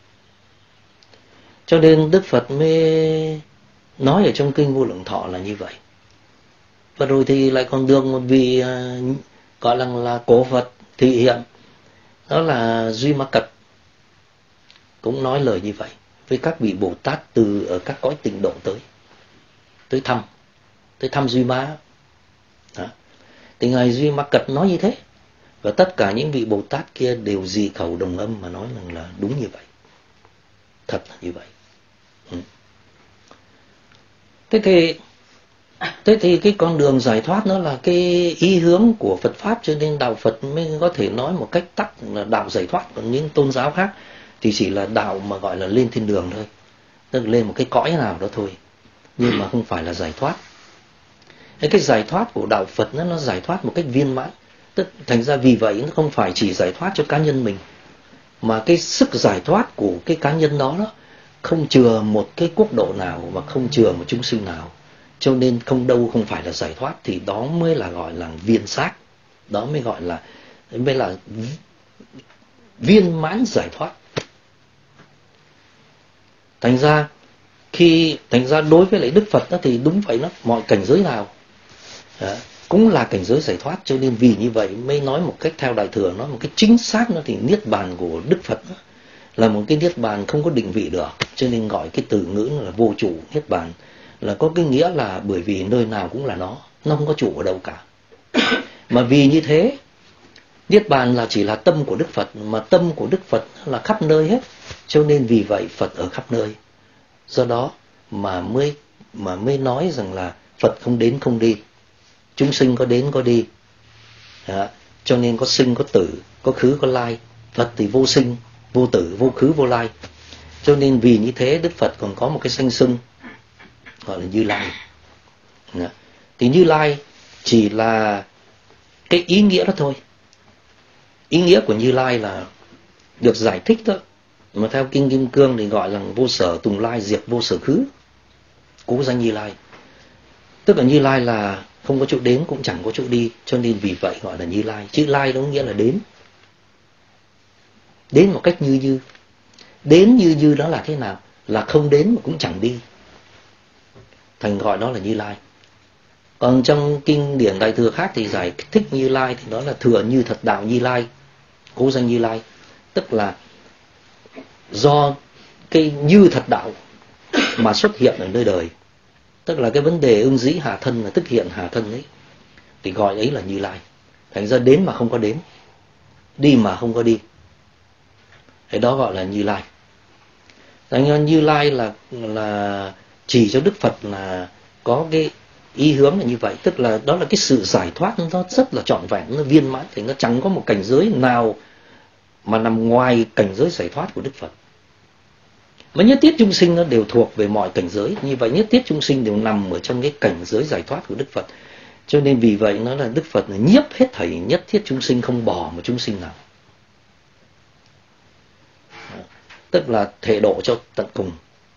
Cho nên Đức Phật mới nói ở trong kinh Vô Lượng Thọ là như vậy. Và rồi thì lại còn được một vị gọi là cổ Phật thị hiện, đó là Duy Ma Cật, cũng nói lời như vậy với các vị Bồ Tát từ ở các cõi tịnh độ tới thăm Duy Ma. Thì ngài Duy Ma Cật nói như thế, và tất cả những vị Bồ Tát kia đều dị khẩu đồng âm mà nói rằng là đúng như vậy, thật là như vậy. Thế thì cái con đường giải thoát nó là cái ý hướng của Phật Pháp, cho nên đạo Phật mới có thể nói một cách tắt là đạo giải thoát. Còn những tôn giáo khác thì chỉ là đạo mà gọi là lên thiên đường thôi, tức là lên một cái cõi nào đó thôi, nhưng mà không phải là giải thoát. Cái giải thoát của đạo Phật nó giải thoát một cách viên mãn. Thành ra vì vậy nó không phải chỉ giải thoát cho cá nhân mình, mà cái sức giải thoát của cái cá nhân đó không chừa một cái quốc độ nào và không chừa một chúng sinh nào. Cho nên không phải là giải thoát, thì đó mới là gọi là viên xác, đó mới gọi là viên mãn giải thoát. Thành ra đối với lại Đức Phật đó, thì đúng vậy, mọi cảnh giới nào cũng là cảnh giới giải thoát. Cho nên vì như vậy mới nói một cách theo Đại Thừa, nói một cách chính xác, thì niết bàn của Đức Phật là một cái niết bàn không có định vị được. Cho nên gọi cái từ ngữ là vô chủ niết bàn, là có cái nghĩa là bởi vì nơi nào cũng là nó không có chủ ở đâu cả. Mà vì như thế, niết bàn là chỉ là tâm của Đức Phật, mà tâm của Đức Phật là khắp nơi hết. Cho nên vì vậy Phật ở khắp nơi. Do đó mà mới nói rằng là Phật không đến không đi, chúng sinh có đến có đi. Cho nên có sinh có tử, có khứ có lai. Phật thì vô sinh, vô tử, vô khứ, vô lai. Cho nên vì như thế Đức Phật còn có một cái danh xưng gọi là Như Lai. Thì Như Lai chỉ là cái ý nghĩa đó thôi. Ý nghĩa của Như Lai là được giải thích đó, mà theo Kinh Kim Cương thì gọi là vô sở tùng lai, diệt vô sở khứ, cố danh Như Lai. Tức là Như Lai là không có chỗ đến cũng chẳng có chỗ đi, cho nên vì vậy gọi là Như Lai. Chữ Lai đó nghĩa là đến một cách như. Đến như đó là thế nào? Là không đến mà cũng chẳng đi, thành gọi đó là Như Lai. Còn trong kinh điển Đại Thừa khác thì giải thích Như Lai thì đó là thừa như thật đạo Như Lai, cố danh Như Lai. Tức là do cái như thật đạo mà xuất hiện ở nơi đời, tức là cái vấn đề ưng dĩ hạ thân là tức hiện hạ thân ấy, thì gọi ấy là Như Lai. Thành ra đến mà không có đến, đi mà không có đi, cái đó gọi là Như Lai. Thành ra Như Lai là chỉ cho Đức Phật là có cái ý hướng là như vậy, tức là đó là cái sự giải thoát nó rất là trọn vẹn, nó viên mãn, thì nó chẳng có một cảnh giới nào mà nằm ngoài cảnh giới giải thoát của Đức Phật. Mà nhất thiết chúng sinh nó đều thuộc về mọi cảnh giới, như vậy nhất thiết chúng sinh đều nằm ở trong cái cảnh giới giải thoát của Đức Phật. Cho nên vì vậy nó là Đức Phật là nhiếp hết thảy nhất thiết chúng sinh, không bỏ một chúng sinh nào, tức là thể độ cho tận cùng.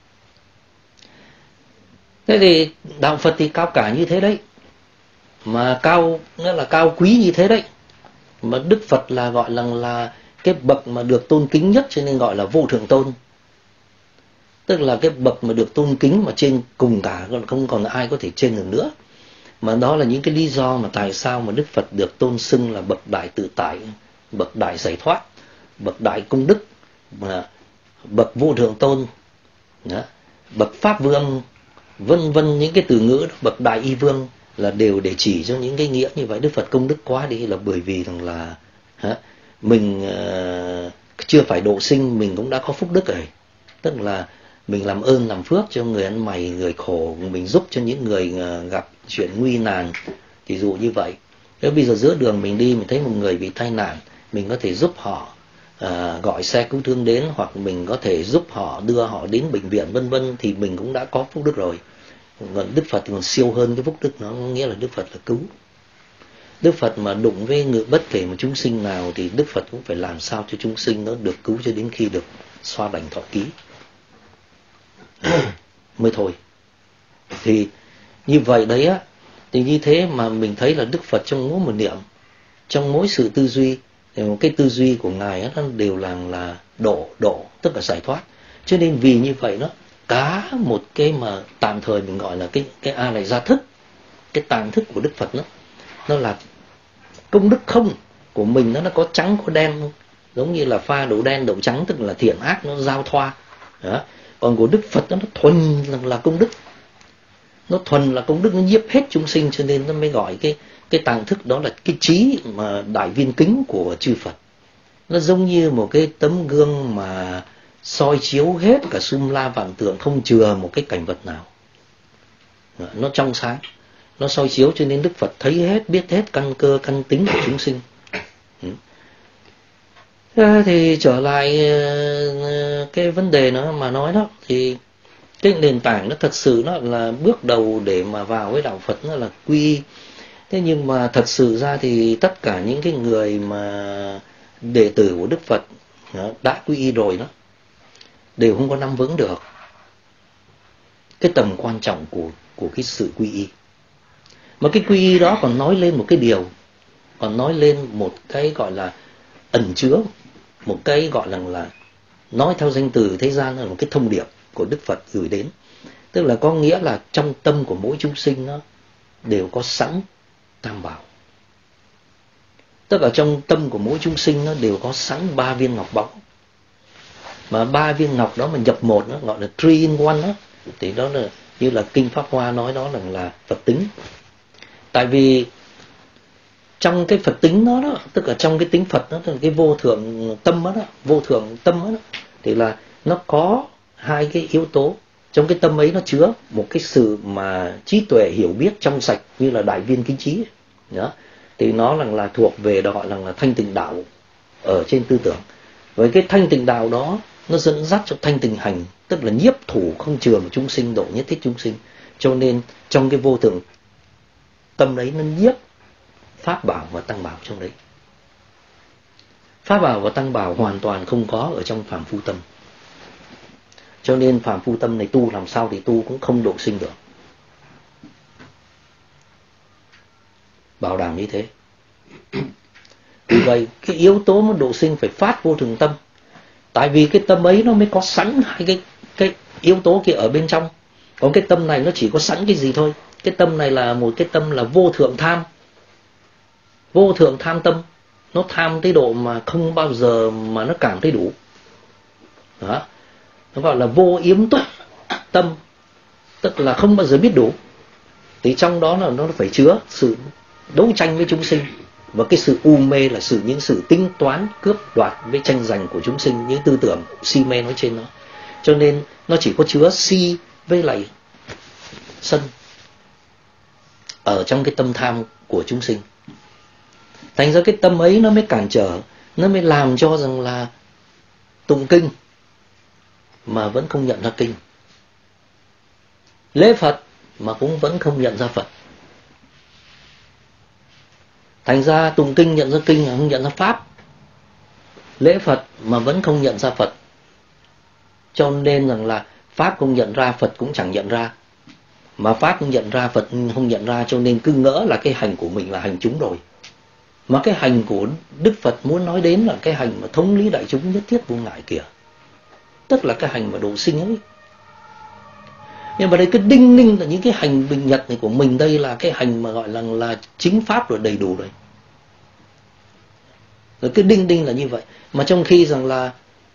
Thế thì đạo Phật thì cao cả như thế đấy, mà cao nghĩa là cao quý như thế đấy, mà Đức Phật là gọi là cái bậc mà được tôn kính nhất, cho nên gọi là vô thượng tôn. Tức là cái bậc mà được tôn kính mà trên cùng cả, không còn ai có thể trên được nữa. Mà đó là những cái lý do mà tại sao mà Đức Phật được tôn xưng là bậc đại tự tại, bậc đại giải thoát, bậc đại công đức, bậc vô thượng tôn, bậc pháp vương, vân vân, những cái từ ngữ đó, bậc đại y vương, là đều để chỉ cho những cái nghĩa như vậy. Đức Phật công đức quá đi là bởi vì rằng là mình chưa phải độ sinh mình cũng đã có phúc đức rồi. Tức là mình làm ơn làm phước cho người ăn mày, người khổ, mình giúp cho những người gặp chuyện nguy nan, ví dụ như vậy. Nếu bây giờ giữa đường mình đi, mình thấy một người bị tai nạn, mình có thể giúp họ gọi xe cứu thương đến, hoặc mình có thể giúp họ đưa họ đến bệnh viện vân vân, thì mình cũng đã có phúc đức rồi. Còn Đức Phật còn siêu hơn cái phúc đức, nó nghĩa là Đức Phật là cứu. Đức Phật mà đụng với bất kể một chúng sinh nào thì Đức Phật cũng phải làm sao cho chúng sinh nó được cứu cho đến khi được xoa đảnh thọ ký mới thôi. Thì như vậy đấy á, thì như thế mà mình thấy là Đức Phật trong mỗi một niệm, trong mỗi sự tư duy, cái tư duy của Ngài á, nó đều là độ, tức là giải thoát. Cho nên vì như vậy đó, cả một cái mà tạm thời mình gọi là cái A Lại Gia thức, cái tạng thức của Đức Phật đó, nó là công đức không của mình, nó có trắng có đen, giống như là pha đậu đen đậu trắng, tức là thiện ác nó giao thoa đó. Còn của Đức Phật nó thuần là công đức, nó thuần là công đức, nó nhiếp hết chúng sinh, cho nên nó mới gọi cái tạng thức đó là cái trí mà đại viên kính của chư Phật. Nó giống như một cái tấm gương mà soi chiếu hết cả sum la vạn tượng, không chừa một cái cảnh vật nào. Nó trong sáng, nó soi chiếu, cho nên Đức Phật thấy hết, biết hết căn cơ căn tính của chúng sinh. Thì trở lại cái vấn đề nó mà nói đó, thì cái nền tảng nó thật sự nó là bước đầu để mà vào với đạo Phật, nó là quy. Thế nhưng mà thật sự ra thì tất cả những cái người mà đệ tử của Đức Phật đã quy y rồi đó, đều không có nắm vững được cái tầm quan trọng của cái sự quy y. Mà cái quy y đó còn nói lên một cái điều, còn nói lên một cái gọi là ẩn chứa, một cái gọi là nói theo danh từ thế gian là một cái thông điệp của Đức Phật gửi đến. Tức là có nghĩa là trong tâm của mỗi chúng sinh nó đều có sẵn tam bảo. Tức là trong tâm của mỗi chúng sinh nó đều có sẵn 3 viên ngọc báu. Mà 3 viên ngọc đó mà nhập một, nó gọi là three in one đó, thì đó là như là Kinh Pháp Hoa nói đó là Phật tính. Tại vì trong cái Phật tính đó, tức là trong cái tính Phật đó, tức là cái vô thượng tâm đó, vô thượng tâm đó, thì là nó có hai cái yếu tố. Trong cái tâm ấy nó chứa một cái sự mà trí tuệ hiểu biết trong sạch, như là đại viên kính trí đó. Thì nó là thuộc về đó gọi là thanh tịnh đạo ở trên tư tưởng. Với cái thanh tịnh đạo đó, nó dẫn dắt cho thanh tịnh hành, tức là nhiếp thủ không chừa một chúng sinh, độ nhất thiết chúng sinh. Cho nên trong cái vô thượng tâm đấy nó nhiếp pháp bảo và tăng bảo trong đấy. Pháp bảo và tăng bảo hoàn toàn không có ở trong phàm phu tâm. Cho nên phàm phu tâm này tu làm sao thì tu cũng không độ sinh được. Bảo đảm như thế. Vì vậy cái yếu tố mà độ sinh phải phát vô thường tâm. Tại vì cái tâm ấy nó mới có sẵn hai cái yếu tố kia ở bên trong. Còn cái tâm này nó chỉ có sẵn cái gì thôi. Cái tâm này là một cái tâm là vô thượng tham. Vô thượng tham tâm. Nó tham tới độ mà không bao giờ mà nó cảm thấy đủ. Đó. Nó gọi là vô yếm túc tâm. tức là không bao giờ biết đủ. Thì trong đó là nó phải chứa sự đấu tranh với chúng sinh, và cái sự u mê là những sự tính toán cướp đoạt với tranh giành của chúng sinh, những tư tưởng si mê nói trên nó. Cho nên nó chỉ có chứa si với lại sân ở trong cái tâm tham của chúng sinh. Thành ra cái tâm ấy nó mới cản trở, nó mới làm cho rằng là tụng kinh mà vẫn không nhận ra kinh, lễ Phật mà cũng vẫn không nhận ra Phật. Thành ra tụng kinh nhận ra kinh mà không nhận ra Pháp, lễ Phật mà vẫn không nhận ra Phật. Cho nên rằng là Pháp không nhận ra, Phật cũng chẳng nhận ra. Mà Pháp không nhận ra, Phật không nhận ra, cho nên cứ ngỡ là cái hành của mình là hành chúng rồi. Mà cái hành của Đức Phật muốn nói đến là cái hành mà thống lý đại chúng nhất thiết vô ngại kìa, tức là cái hành mà độ sinh ấy. Nhưng mà đây cái đinh ninh là những cái hành bình nhật này của mình, đây là cái hành mà gọi là chính Pháp rồi, đầy đủ rồi. Rồi cái đinh ninh là như vậy. Mà trong khi rằng là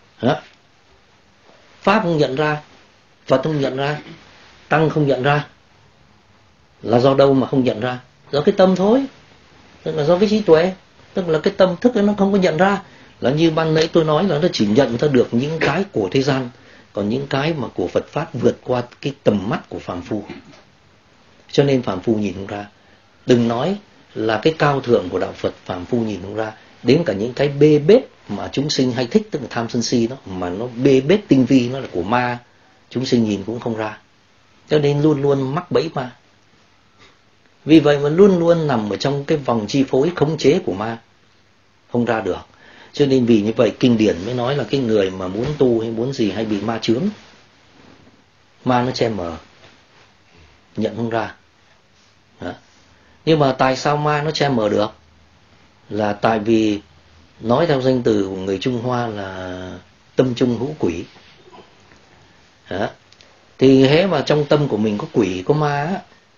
Pháp không nhận ra, Phật không nhận ra, Tăng không nhận ra, là do đâu mà không nhận ra? Do cái tâm thôi, tức là do cái trí tuệ, tức là cái tâm thức ấy nó không có nhận ra. Là như ban nãy tôi nói là nó chỉ nhận ra được những cái của thế gian, còn những cái mà của Phật Pháp vượt qua cái tầm mắt của phàm phu. Cho nên phàm phu nhìn không ra. Đừng nói là cái cao thượng của đạo Phật phàm phu nhìn không ra. Đến cả những cái bê bết mà chúng sinh hay thích, tức là tham sân si đó, mà nó bê bết tinh vi, nó là của ma, chúng sinh nhìn cũng không ra. Cho nên luôn luôn mắc bẫy ma. Vì vậy mà luôn luôn nằm ở trong cái vòng chi phối khống chế của ma, không ra được. Cho nên vì như vậy kinh điển mới nói là cái người mà muốn tu hay muốn gì hay bị ma chướng, ma nó che mờ, nhận không ra. Đó. Nhưng mà tại sao ma nó che mờ được? Là tại vì nói theo danh từ của người Trung Hoa là tâm trung hữu quỷ. Đó. Thì hễ mà trong tâm của mình có quỷ, có ma á,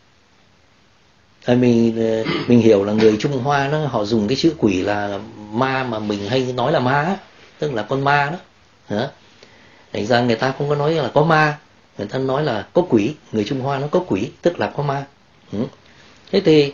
mình hiểu là người Trung Hoa đó, họ dùng cái chữ quỷ là ma mà mình hay nói là ma á, tức là con ma đó. Thành ra người ta không có nói là có ma, người ta nói là có quỷ. Người Trung Hoa nó có quỷ, tức là có ma. Thế thì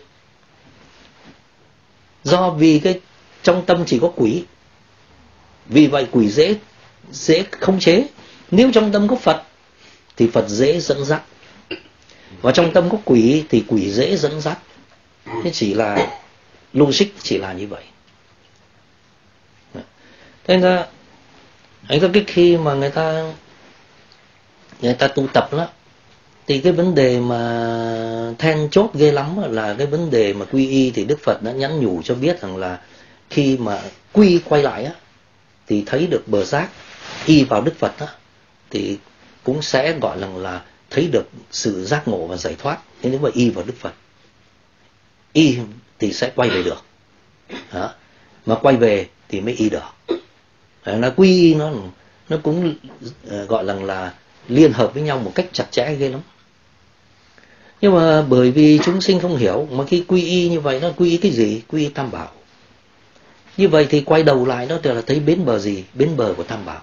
do vì cái trong tâm chỉ có quỷ, vì vậy quỷ dễ khống chế. Nếu trong tâm có Phật thì Phật dễ dẫn dắt, và trong tâm có quỷ thì quỷ dễ dẫn dắt. Thế chỉ là logic, chỉ là như vậy. Thế ra cái khi mà người ta tu tập đó, thì cái vấn đề mà then chốt ghê lắm là cái vấn đề mà quy y. Thì Đức Phật đã nhắn nhủ cho biết rằng là khi mà quy quay lại á, thì thấy được bờ giác, y vào Đức Phật á, thì cũng sẽ gọi là thấy được sự giác ngộ và giải thoát. Thế nếu mà y vào Đức Phật, y thì sẽ quay về được. Đó. Mà quay về thì mới y được. Nó quy y nó cũng gọi là liên hợp với nhau một cách chặt chẽ ghê lắm. Nhưng mà bởi vì chúng sinh không hiểu, mà khi quy y như vậy, nó quy y cái gì? Quy y Tam Bảo. Như vậy thì quay đầu lại đó là thấy bến bờ gì? Bến bờ của Tam Bảo.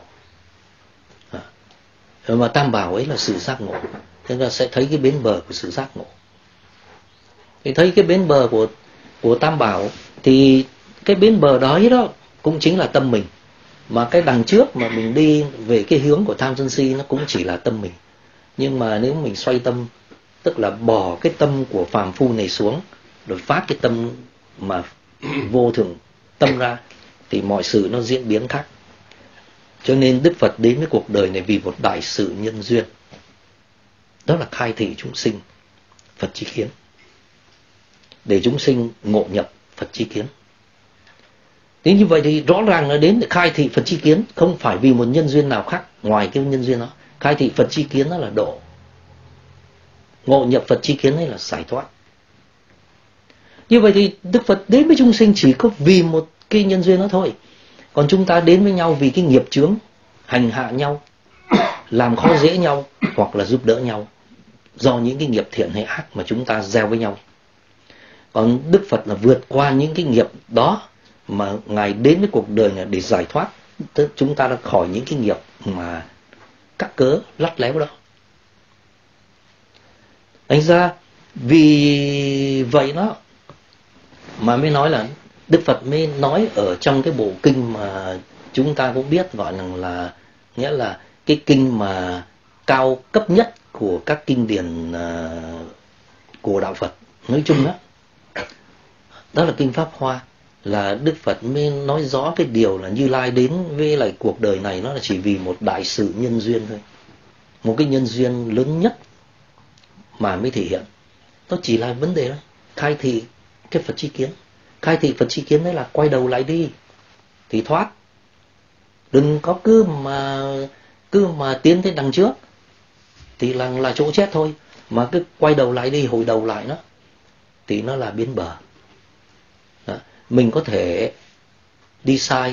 Mà Tam Bảo ấy là sự giác ngộ, thế là sẽ thấy cái bến bờ của sự giác ngộ. Thì thấy cái bến bờ của Tam Bảo, thì cái bến bờ đó cũng chính là tâm mình. Mà cái đằng trước mà mình đi về cái hướng của tham sân si nó cũng chỉ là tâm mình. Nhưng mà nếu mình xoay tâm, tức là bỏ cái tâm của phàm phu này xuống, rồi phát cái tâm mà vô thượng tâm ra, thì mọi sự nó diễn biến khác. Cho nên Đức Phật đến với cuộc đời này vì một đại sự nhân duyên, đó là khai thị chúng sinh Phật chi kiến, để chúng sinh ngộ nhập Phật chi kiến. Thế như vậy thì rõ ràng là đến để khai thị Phật chi kiến, không phải vì một nhân duyên nào khác ngoài cái nhân duyên đó. Khai thị Phật chi kiến đó là độ, ngộ nhập Phật chi kiến ấy là giải thoát. Như vậy thì Đức Phật đến với chúng sinh chỉ có vì một cái nhân duyên đó thôi. Còn chúng ta đến với nhau vì cái nghiệp chướng, hành hạ nhau, làm khó dễ nhau, hoặc là giúp đỡ nhau, do những cái nghiệp thiện hay ác mà chúng ta gieo với nhau. Còn Đức Phật là vượt qua những cái nghiệp đó, mà Ngài đến với cuộc đời này để giải thoát chúng ta ra khỏi những cái nghiệp mà cắt cớ lắt léo đó. Thành ra vì vậy đó mà mới nói là Đức Phật mới nói ở trong cái bộ kinh mà chúng ta cũng biết gọi là nghĩa là cái kinh mà cao cấp nhất của các kinh điển của đạo Phật nói chung đó, đó là kinh Pháp Hoa. Là Đức Phật mới nói rõ cái điều là Như Lai đến với lại cuộc đời này nó là chỉ vì một đại sự nhân duyên thôi, một cái nhân duyên lớn nhất mà mới thể hiện. Nó chỉ là vấn đề đó, khai thị cái Phật chi kiến. Khai thị Phật chi kiến đấy là quay đầu lại đi thì thoát. Đừng có cứ mà tiến tới đằng trước thì là chỗ chết thôi, mà cứ quay đầu lại đi, hồi đầu lại nó thì nó là biến bờ. Đó. Mình có thể đi sai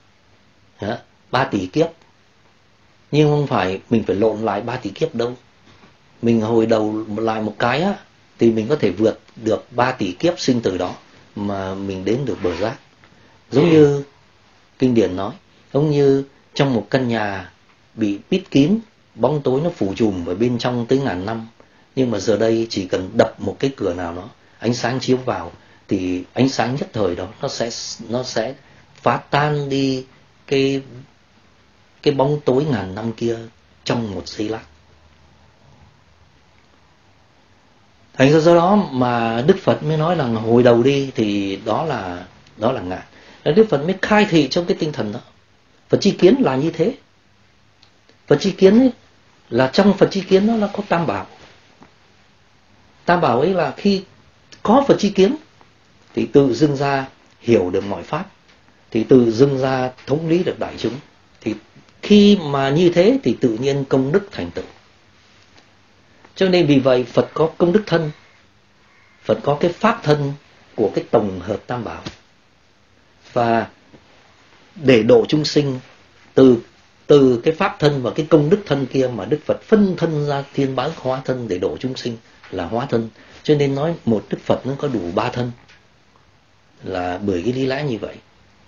3 tỷ kiếp, nhưng không phải mình phải lộn lại 3 tỷ kiếp đâu. Mình hồi đầu lại một cái á, thì mình có thể vượt được 3 tỷ kiếp sinh tử đó mà mình đến được bờ giác. Giống như kinh điển nói, giống như trong một căn nhà bị bít kín, bóng tối nó phủ trùm ở bên trong tới ngàn năm, nhưng mà giờ đây chỉ cần đập một cái cửa nào đó, ánh sáng chiếu vào thì ánh sáng nhất thời đó nó sẽ phá tan đi cái bóng tối ngàn năm kia trong một giây lát. Thành ra do đó mà Đức Phật mới nói là hồi đầu đi thì đó là ngạn. Đức Phật mới khai thị trong cái tinh thần đó. Phật chi kiến là như thế. Phật chi kiến ấy, là trong Phật chi kiến đó là có tam bảo. Tam bảo ấy là khi có Phật chi kiến thì tự dưng ra hiểu được mọi pháp, thì tự dưng ra thống lý được đại chúng. Thì khi mà như thế thì tự nhiên công đức thành tựu. Cho nên vì vậy Phật có công đức thân, Phật có cái pháp thân của cái tổng hợp tam bảo. Và để độ chúng sinh từ cái pháp thân và cái công đức thân kia mà Đức Phật phân thân ra thiên bá hóa thân để độ chúng sinh là hóa thân. Cho nên nói một Đức Phật nó có đủ 3 thân, là bởi cái lý lẽ như vậy.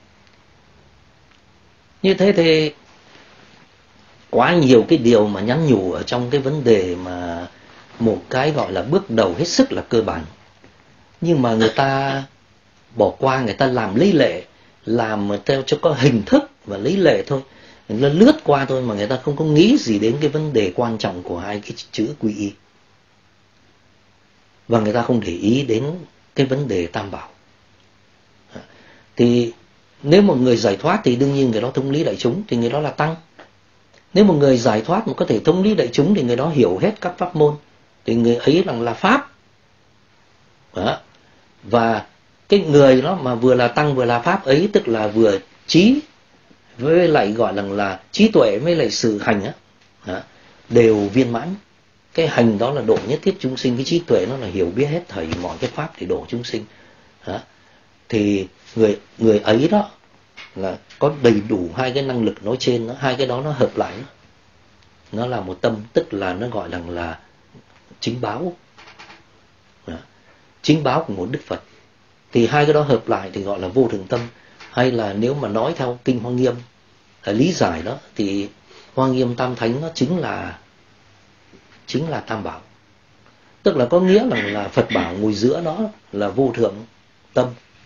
Như thế thì quá nhiều cái điều mà nhắn nhủ ở trong cái vấn đề mà một cái gọi là bước đầu hết sức là cơ bản, nhưng mà người ta bỏ qua, người ta làm lấy lệ, làm theo cho có hình thức và lấy lệ thôi, người ta lướt qua thôi, mà người ta không có nghĩ gì đến cái vấn đề quan trọng của hai cái chữ quy y, và người ta không để ý đến cái vấn đề tam bảo. Thì nếu một người giải thoát thì đương nhiên người đó thống lý đại chúng, thì người đó là tăng. Nếu một người giải thoát mà có thể thống lý đại chúng thì người đó hiểu hết các pháp môn, thì người ấy là pháp. Đó. Và cái người đó mà vừa là tăng vừa là pháp ấy, tức là vừa trí với lại gọi là trí tuệ với lại sự hành á, đều viên mãn. Cái hành đó là độ nhất thiết chúng sinh, cái trí tuệ nó là hiểu biết hết thảy mọi cái pháp để độ chúng sinh. Đó. Thì người ấy đó là có đầy đủ hai cái năng lực nói trên đó, hai cái đó nó hợp lại, nó là một tâm, tức là nó gọi là chính báo. Đó. Chính báo của một Đức Phật. Thì hai cái đó hợp lại thì gọi là vô thường tâm. Hay là nếu mà nói theo kinh Hoa Nghiêm là lý giải đó, thì Hoa Nghiêm Tam Thánh nó chính là tam bảo. Tức là có nghĩa là Phật bảo ngồi giữa đó là vô thượng tâm,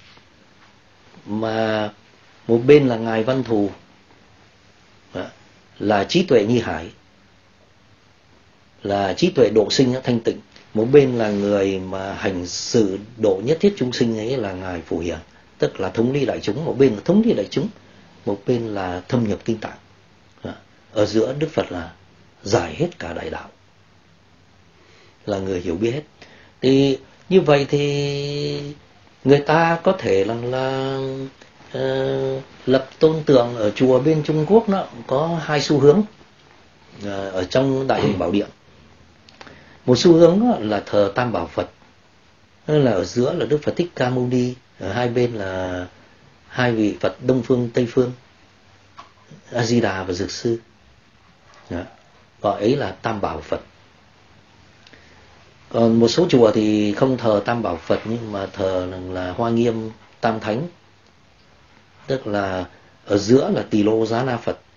mà một bên là Ngài Văn Thù là trí tuệ như hải, là trí tuệ độ sinh thanh tịnh. Một bên là người mà hành sự độ nhất thiết chúng sinh ấy là Ngài Phổ Hiền, tức là thống lý đại chúng. Một bên là thống lý đại chúng, một bên là thâm nhập kinh tạng. Ở giữa Đức Phật là giải hết cả đại đạo, là người hiểu biết hết. Thì như vậy thì người ta có thể là lập tôn tượng ở chùa bên Trung Quốc đó, có hai xu hướng ở trong Đại Hình Bảo Điện. Một xu hướng là thờ Tam Bảo Phật, là ở giữa là Đức Phật Thích Ca Mâu Ni, ở hai bên là hai vị Phật Đông Phương Tây Phương, A Di Đà và Dược Sư. Đó. Gọi ấy là Tam Bảo Phật. Còn một số chùa thì không thờ Tam Bảo Phật, nhưng mà thờ là Hoa Nghiêm Tam Thánh, tức là ở giữa là Tỳ Lô Giá Na Phật,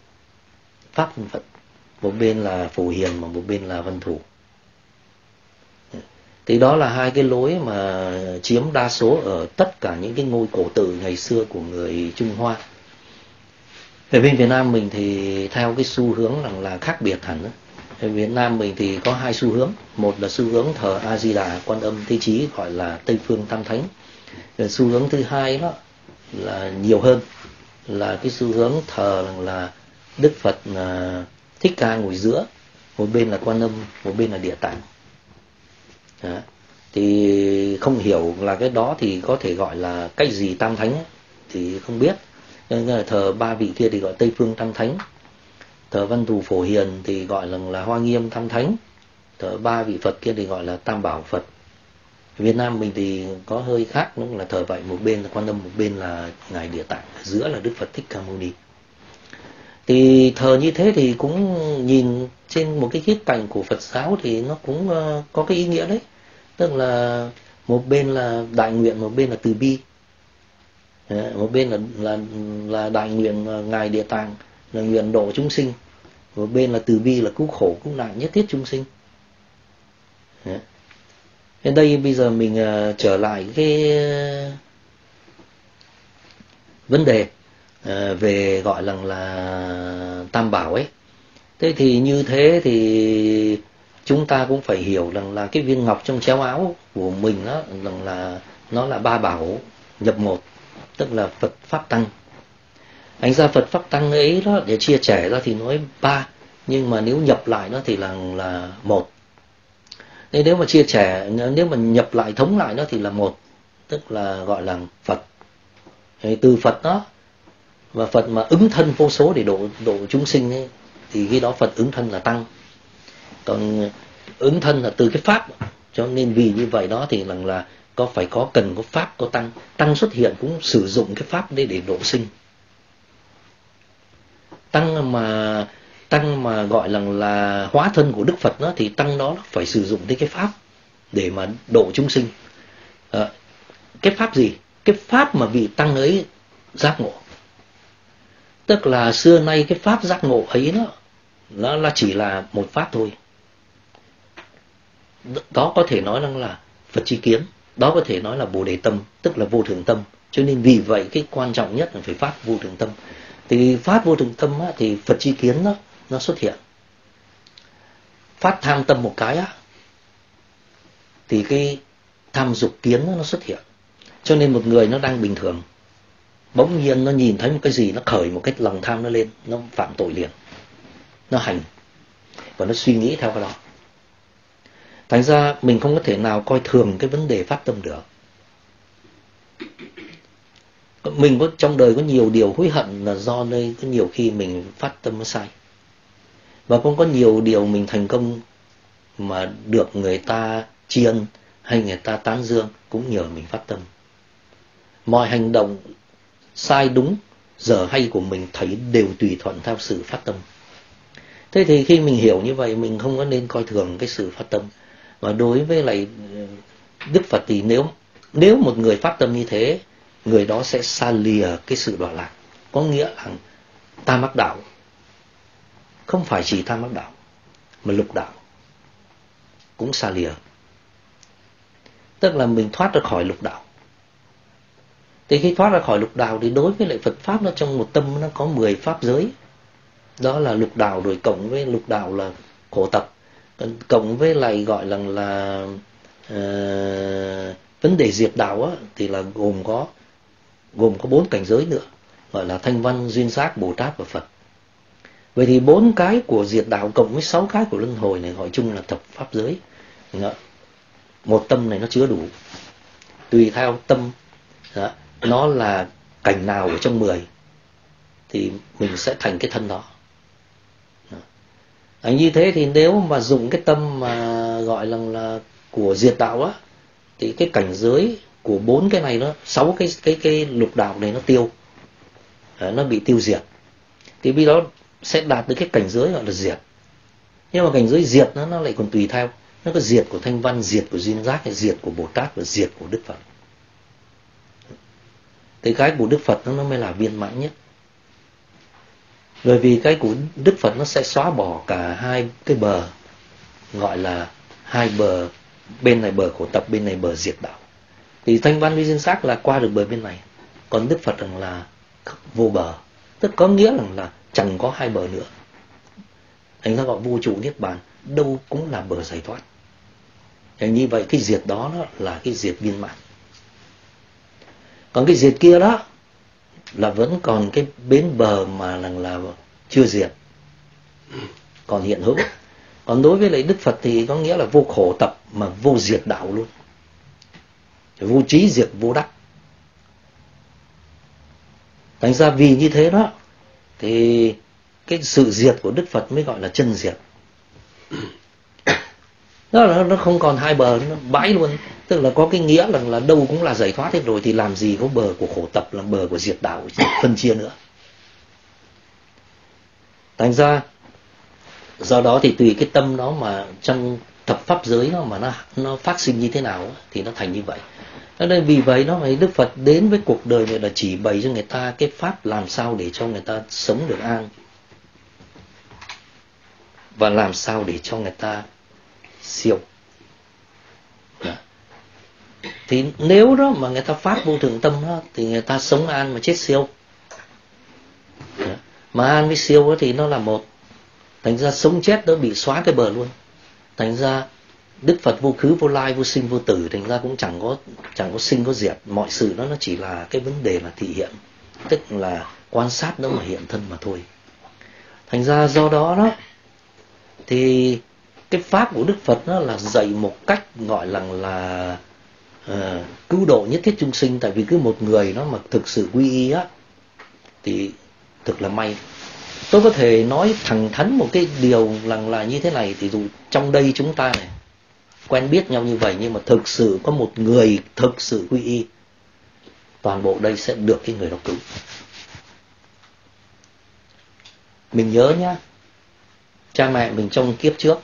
Pháp Phật. Một bên là Phổ Hiền mà một bên là Văn Thù. Thì đó là hai cái lối mà chiếm đa số ở tất cả những cái ngôi cổ tự ngày xưa của người Trung Hoa. Ở bên Việt Nam mình thì theo cái xu hướng là khác biệt hẳn đó. Ở Việt Nam mình thì có hai xu hướng. Một là xu hướng thờ A Di Đà, Quan Âm, Thế Chí, gọi là Tây Phương Tam Thánh. Rồi xu hướng thứ hai đó là nhiều hơn, là cái xu hướng thờ là Đức Phật Thích Ca ngồi giữa, một bên là Quan Âm, một bên là Địa Tạng. Đó. Thì không hiểu là cái đó thì có thể gọi là cách gì Tam Thánh ấy, thì không biết. Nên là thờ ba vị kia thì gọi Tây Phương Tam Thánh, thờ Văn Thù Phổ Hiền thì gọi là Hoa Nghiêm Tam Thánh, thờ ba vị Phật kia thì gọi là Tam Bảo Phật. Việt Nam mình thì có hơi khác, nó là thờ vậy, một bên là Quan Âm, một bên là ngài Địa Tạng, ở giữa là Đức Phật Thích Ca Mâu Ni. Thì thờ như thế thì cũng nhìn trên một cái khía cạnh của Phật giáo thì nó cũng có cái ý nghĩa đấy, tức là một bên là đại nguyện, một bên là từ bi. Một bên là đại nguyện ngài Địa Tạng là nguyện độ chúng sinh, một bên là từ bi là cứu khổ cứu nạn nhất thiết chúng sinh. Đến đây bây giờ mình trở lại cái vấn đề về gọi là Tam Bảo ấy. Thế thì như thế thì chúng ta cũng phải hiểu rằng là cái viên ngọc trong chéo áo của mình đó, rằng là nó là ba bảo nhập một, tức là Phật Pháp Tăng. Thành ra Phật Pháp Tăng ấy đó, để chia sẻ ra thì nói ba, nhưng mà nếu nhập lại nó thì là một. Nên nếu mà chia sẻ, nếu mà nhập lại thống lại nó thì là một, tức là gọi là Phật. Từ Phật đó, và Phật mà ứng thân vô số để độ chúng sinh ấy, thì khi đó Phật ứng thân là Tăng. Còn ứng thân là từ cái Pháp, cho nên vì như vậy đó thì là phải cần có Pháp, có Tăng. Tăng xuất hiện cũng sử dụng cái Pháp để độ sinh. Tăng mà gọi là hóa thân của Đức Phật đó, thì Tăng đó phải sử dụng tới cái Pháp để mà độ chúng sinh. Cái Pháp gì? Cái Pháp mà vị Tăng ấy giác ngộ. Tức là xưa nay cái Pháp giác ngộ ấy nó là chỉ là một Pháp thôi. Đó có thể nói rằng là Phật tri kiến, đó có thể nói là Bồ Đề tâm, tức là vô thường tâm. Cho nên vì vậy cái quan trọng nhất là phải Pháp vô thường tâm. Thì Pháp vô thường tâm á, thì Phật tri kiến đó, nó xuất hiện. Phát tham tâm một cái á, thì cái tham dục kiến nó xuất hiện. Cho nên một người nó đang bình thường, bỗng nhiên nó nhìn thấy một cái gì, nó khởi một cái lòng tham nó lên, nó phạm tội liền, nó hành và nó suy nghĩ theo cái đó. Thành ra mình không có thể nào coi thường cái vấn đề phát tâm được. Mình có trong đời có nhiều điều hối hận là do nơi có nhiều khi mình phát tâm nó sai, và cũng có nhiều điều mình thành công mà được người ta tri ân hay người ta tán dương cũng nhờ mình phát tâm. Mọi hành động sai đúng dở hay của mình thấy đều tùy thuận theo sự phát tâm. Thế thì khi mình hiểu như vậy, mình không có nên coi thường cái sự phát tâm. Và đối với lại Đức Phật thì nếu một người phát tâm như thế, người đó sẽ xa lìa cái sự đọa lạc. Có nghĩa là tam mắc đạo, không phải chỉ tam mắc đạo mà lục đạo cũng xa lìa. Tức là mình thoát ra khỏi lục đạo. Thì khi thoát ra khỏi lục đạo thì đối với lại Phật Pháp, nó trong một tâm nó có 10 pháp giới. Đó là lục đạo, rồi cộng với lục đạo là khổ tập, cộng với lại gọi là vấn đề diệt đạo á, thì là gồm có 4 cảnh giới nữa, gọi là Thanh Văn, Duyên Giác, Bồ Tát và Phật. Vậy thì 4 cái của diệt đạo cộng với 6 cái của luân hồi này gọi chung là thập pháp giới. Một tâm này nó chứa đủ, tùy theo tâm đó, nó là cảnh nào ở trong 10 thì mình sẽ thành cái thân đó. Như thế thì nếu mà dùng cái tâm mà gọi là của diệt đạo á, thì cái cảnh giới của 4 cái này, nó 6 cái lục đạo này nó tiêu, nó bị tiêu diệt, thì vì đó sẽ đạt được cái cảnh giới gọi là diệt. Nhưng mà cảnh giới diệt nó lại còn tùy theo, nó có diệt của Thanh Văn, diệt của Duyên Giác, diệt của Bồ Tát và diệt của Đức Phật. Thì cái của Đức Phật nó mới là viên mãn nhất. Bởi vì cái của Đức Phật nó sẽ xóa bỏ cả hai cái bờ, gọi là hai bờ bên này bờ khổ tập, bên này bờ diệt đạo. Thì thanh văn vi diên sắc là qua được bờ bên này, còn Đức Phật rằng là vô bờ, tức có nghĩa là chẳng có hai bờ nữa. Thành ra gọi vô trụ niết bàn, đâu cũng là bờ giải thoát. Thì như vậy cái diệt đó là cái diệt viên mãn. Còn cái diệt kia đó là vẫn còn cái bến bờ mà là chưa diệt, còn hiện hữu. Còn đối với lại Đức Phật thì có nghĩa là vô khổ tập mà vô diệt đạo luôn, vô trí diệt vô đắc. Thành ra vì như thế đó thì cái sự diệt của Đức Phật mới gọi là chân diệt. Nó không còn hai bờ, nó bãi luôn. Tức là có cái nghĩa là đâu cũng là giải thoát hết rồi, thì làm gì có bờ của khổ tập, là bờ của diệt đạo phân chia nữa. Thành ra do đó thì tùy cái tâm đó mà trong thập pháp giới đó mà nó phát sinh như thế nào thì nó thành như vậy. Nên vì vậy đó mà Đức Phật đến với cuộc đời này là chỉ bày cho người ta cái pháp làm sao để cho người ta sống được an, và làm sao để cho người ta siêu. Thì nếu đó mà người ta phát vô thượng tâm đó, thì người ta sống an mà chết siêu. Mà an với siêu đó thì nó là một. Thành ra sống chết đó bị xóa cái bờ luôn. Thành ra Đức Phật vô khứ vô lai vô sinh vô tử, thành ra cũng chẳng có sinh có diệt. Mọi sự đó nó chỉ là cái vấn đề là thị hiện, tức là quan sát nó mà hiện thân mà thôi. Thành ra do đó đó thì cái pháp của Đức Phật đó là dạy một cách gọi là cứu độ nhất thiết chúng sinh. Tại vì cứ một người nó mà thực sự quy y á thì thực là may. Tôi có thể nói thẳng thắn một cái điều là như thế này, thì dù trong đây chúng ta này quen biết nhau như vậy, nhưng mà thực sự có một người thực sự quy y, toàn bộ đây sẽ được cái người đó cứu. Mình nhớ nhá, cha mẹ mình trong kiếp trước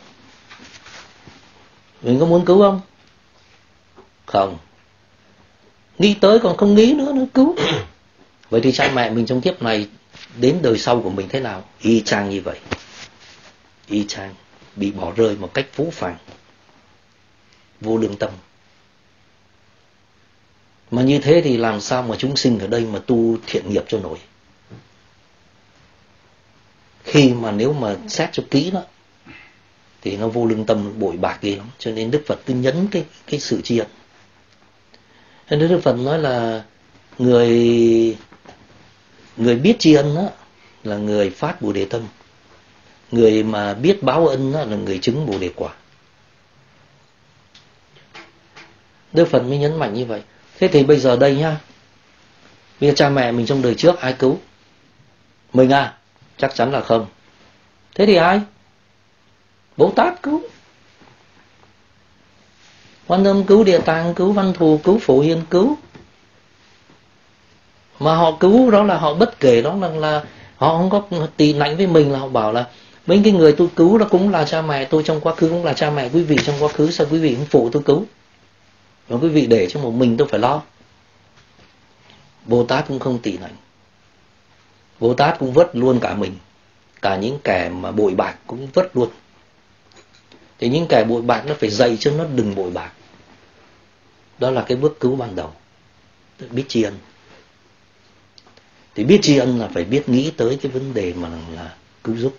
mình có muốn cứu không? Không. Nghĩ tới còn không nghĩ nữa, nó cứu. Vậy thì cha mẹ mình trong kiếp này đến đời sau của mình thế nào? Y chang như vậy. Y chang, bị bỏ rơi một cách phũ phàng, vô lương tâm. Mà như thế thì làm sao mà chúng sinh ở đây mà tu thiện nghiệp cho nổi? Khi mà nếu mà xét cho kỹ đó thì nó vô lương tâm, bội bạc ghê lắm. Cho nên Đức Phật cứ nhấn cái sự tri ân. Nên Đức Phật nói là người biết tri ân đó là người phát Bồ Đề tâm. Người mà biết báo ân đó là người chứng Bồ Đề quả. Đức Phật mới nhấn mạnh như vậy. Thế thì bây giờ đây nhá, bây giờ cha mẹ mình trong đời trước ai cứu? Mình à? Chắc chắn là không. Thế thì ai? Bồ Tát cứu. Quan Âm cứu, Địa Tạng cứu, Văn Thù cứu, Phổ Hiền cứu. Mà họ cứu đó là họ bất kể, đó là họ không có tỳ nạnh với mình, là họ bảo là mấy cái người tôi cứu đó cũng là cha mẹ tôi trong quá khứ, cũng là cha mẹ quý vị trong quá khứ, sao quý vị không phụ tôi cứu? Và quý vị để cho một mình tôi phải lo. Bồ Tát cũng không tỳ nạnh. Bồ Tát cũng vớt luôn cả mình. Cả những kẻ mà bội bạc cũng vớt luôn. Thì những kẻ bội bạc nó phải dạy cho nó đừng bội bạc. Đó là cái bước cứu ban đầu. Biết tri ân. Thì biết tri ân là phải biết nghĩ tới cái vấn đề mà là cứu giúp.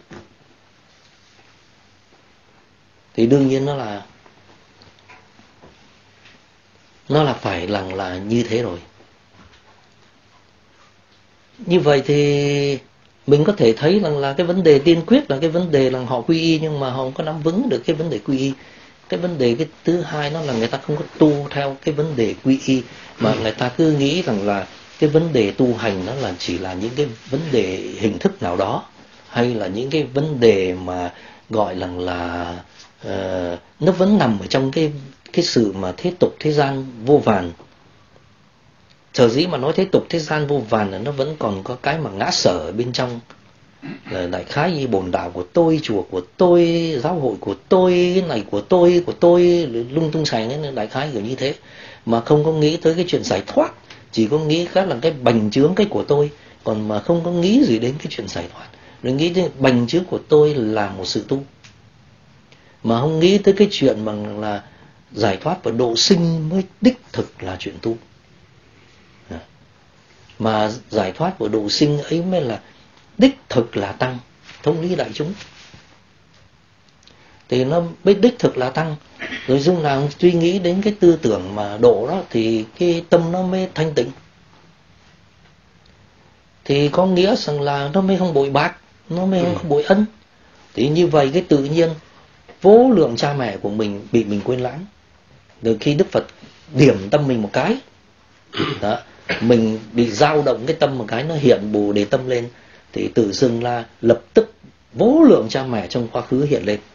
Thì đương nhiên nó là phải là như thế rồi. Như vậy thì mình có thể thấy rằng là cái vấn đề tiên quyết là cái vấn đề là họ quy y, nhưng mà họ không có nắm vững được cái vấn đề quy y. Cái vấn đề cái thứ hai nó là người ta không có tu theo cái vấn đề quy y, mà người ta cứ nghĩ rằng là cái vấn đề tu hành nó là chỉ là những cái vấn đề hình thức nào đó, hay là những cái vấn đề mà gọi là nó vẫn nằm ở trong cái sự mà thế tục thế gian vô vàn. Sở dĩ mà nói thế tục thế gian vô vàn là nó vẫn còn có cái mà ngã sở ở bên trong, là đại khái như bổn đạo của tôi, chùa của tôi, giáo hội của tôi, cái này của tôi lung tung sành ấy, đại khái kiểu như thế, mà không có nghĩ tới cái chuyện giải thoát, chỉ có nghĩ khác là cái bành trướng cái của tôi, còn mà không có nghĩ gì đến cái chuyện giải thoát. Đừng nghĩ đến bành trướng của tôi là một sự tu, mà không nghĩ tới cái chuyện bằng là giải thoát và độ sinh mới đích thực là chuyện tu. Mà giải thoát và độ sinh ấy mới là đích thực là tăng, thống lý đại chúng. Thì nó mới đích thực là tăng. Rồi dung nào suy nghĩ đến cái tư tưởng mà độ đó thì cái tâm nó mới thanh tịnh. Thì có nghĩa rằng là nó mới không bội bạc, nó mới không bội ân. Thì như vậy cái tự nhiên vô lượng cha mẹ của mình bị mình quên lãng. Rồi khi Đức Phật điểm tâm mình một cái đó, mình bị dao động cái tâm một cái, nó hiện Bồ Đề tâm lên, thì tự dưng là lập tức vô lượng cha mẹ trong quá khứ hiện lên.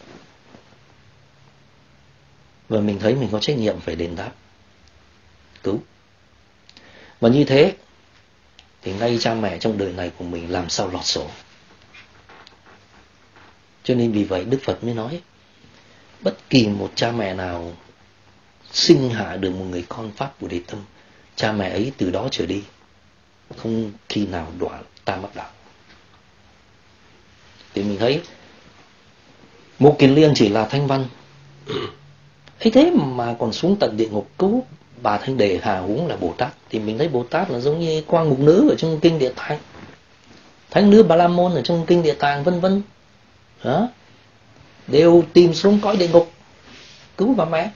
Và mình thấy mình có trách nhiệm phải đền đáp, cứu. Và như thế thì ngay cha mẹ trong đời này của mình làm sao lọt sổ. Cho nên vì vậy Đức Phật mới nói, bất kỳ một cha mẹ nào sinh hạ được một người con pháp Bồ Đề tâm, cha mẹ ấy từ đó trở đi không khi nào đọa tam ác đạo. Thì mình thấy Mục Kiền Liên chỉ là thanh văn ấy, thế mà còn xuống tận địa ngục cứu bà Thanh Đề, hà huống là Bồ Tát. Thì mình thấy Bồ Tát là giống như Quang Mục Nữ ở trong kinh Địa Tạng, Thánh Nữ Bà La Môn ở trong kinh Địa Tạng, vân vân đó, đều tìm xuống cõi địa ngục cứu bà mẹ.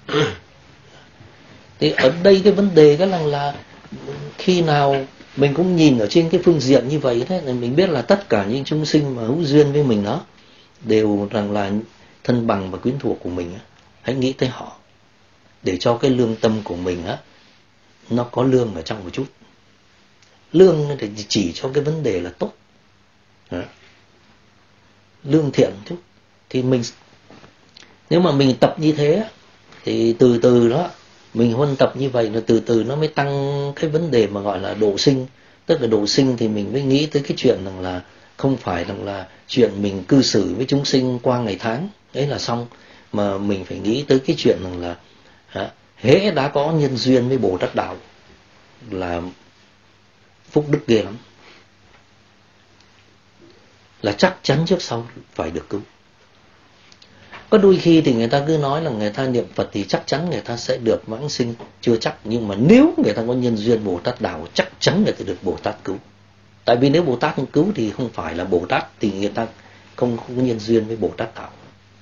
Thì ở đây cái vấn đề cái là khi nào mình cũng nhìn ở trên cái phương diện như vậy, thế là mình biết là tất cả những chúng sinh mà hữu duyên với mình đó đều rằng là thân bằng và quyến thuộc của mình. Hãy nghĩ tới họ để cho cái lương tâm của mình á nó có lương ở trong một chút. Lương để chỉ cho cái vấn đề là tốt đó, lương thiện chút. Thì mình nếu mà mình tập như thế thì từ từ đó mình huân tập như vậy là từ từ nó mới tăng cái vấn đề mà gọi là độ sinh. Tức là độ sinh thì mình mới nghĩ tới cái chuyện rằng là không phải rằng là chuyện mình cư xử với chúng sinh qua ngày tháng đấy là xong, mà mình phải nghĩ tới cái chuyện rằng là hễ đã có nhân duyên với Bồ Tát đạo là phúc đức ghê lắm, là chắc chắn trước sau phải được cứu. Có đôi khi thì người ta cứ nói là người ta niệm Phật thì chắc chắn người ta sẽ được vãng sinh, chưa chắc. Nhưng mà nếu người ta có nhân duyên Bồ Tát đạo chắc chắn người ta được Bồ Tát cứu. Tại vì nếu Bồ Tát không cứu thì không phải là Bồ Tát, thì người ta không có nhân duyên với Bồ Tát đạo.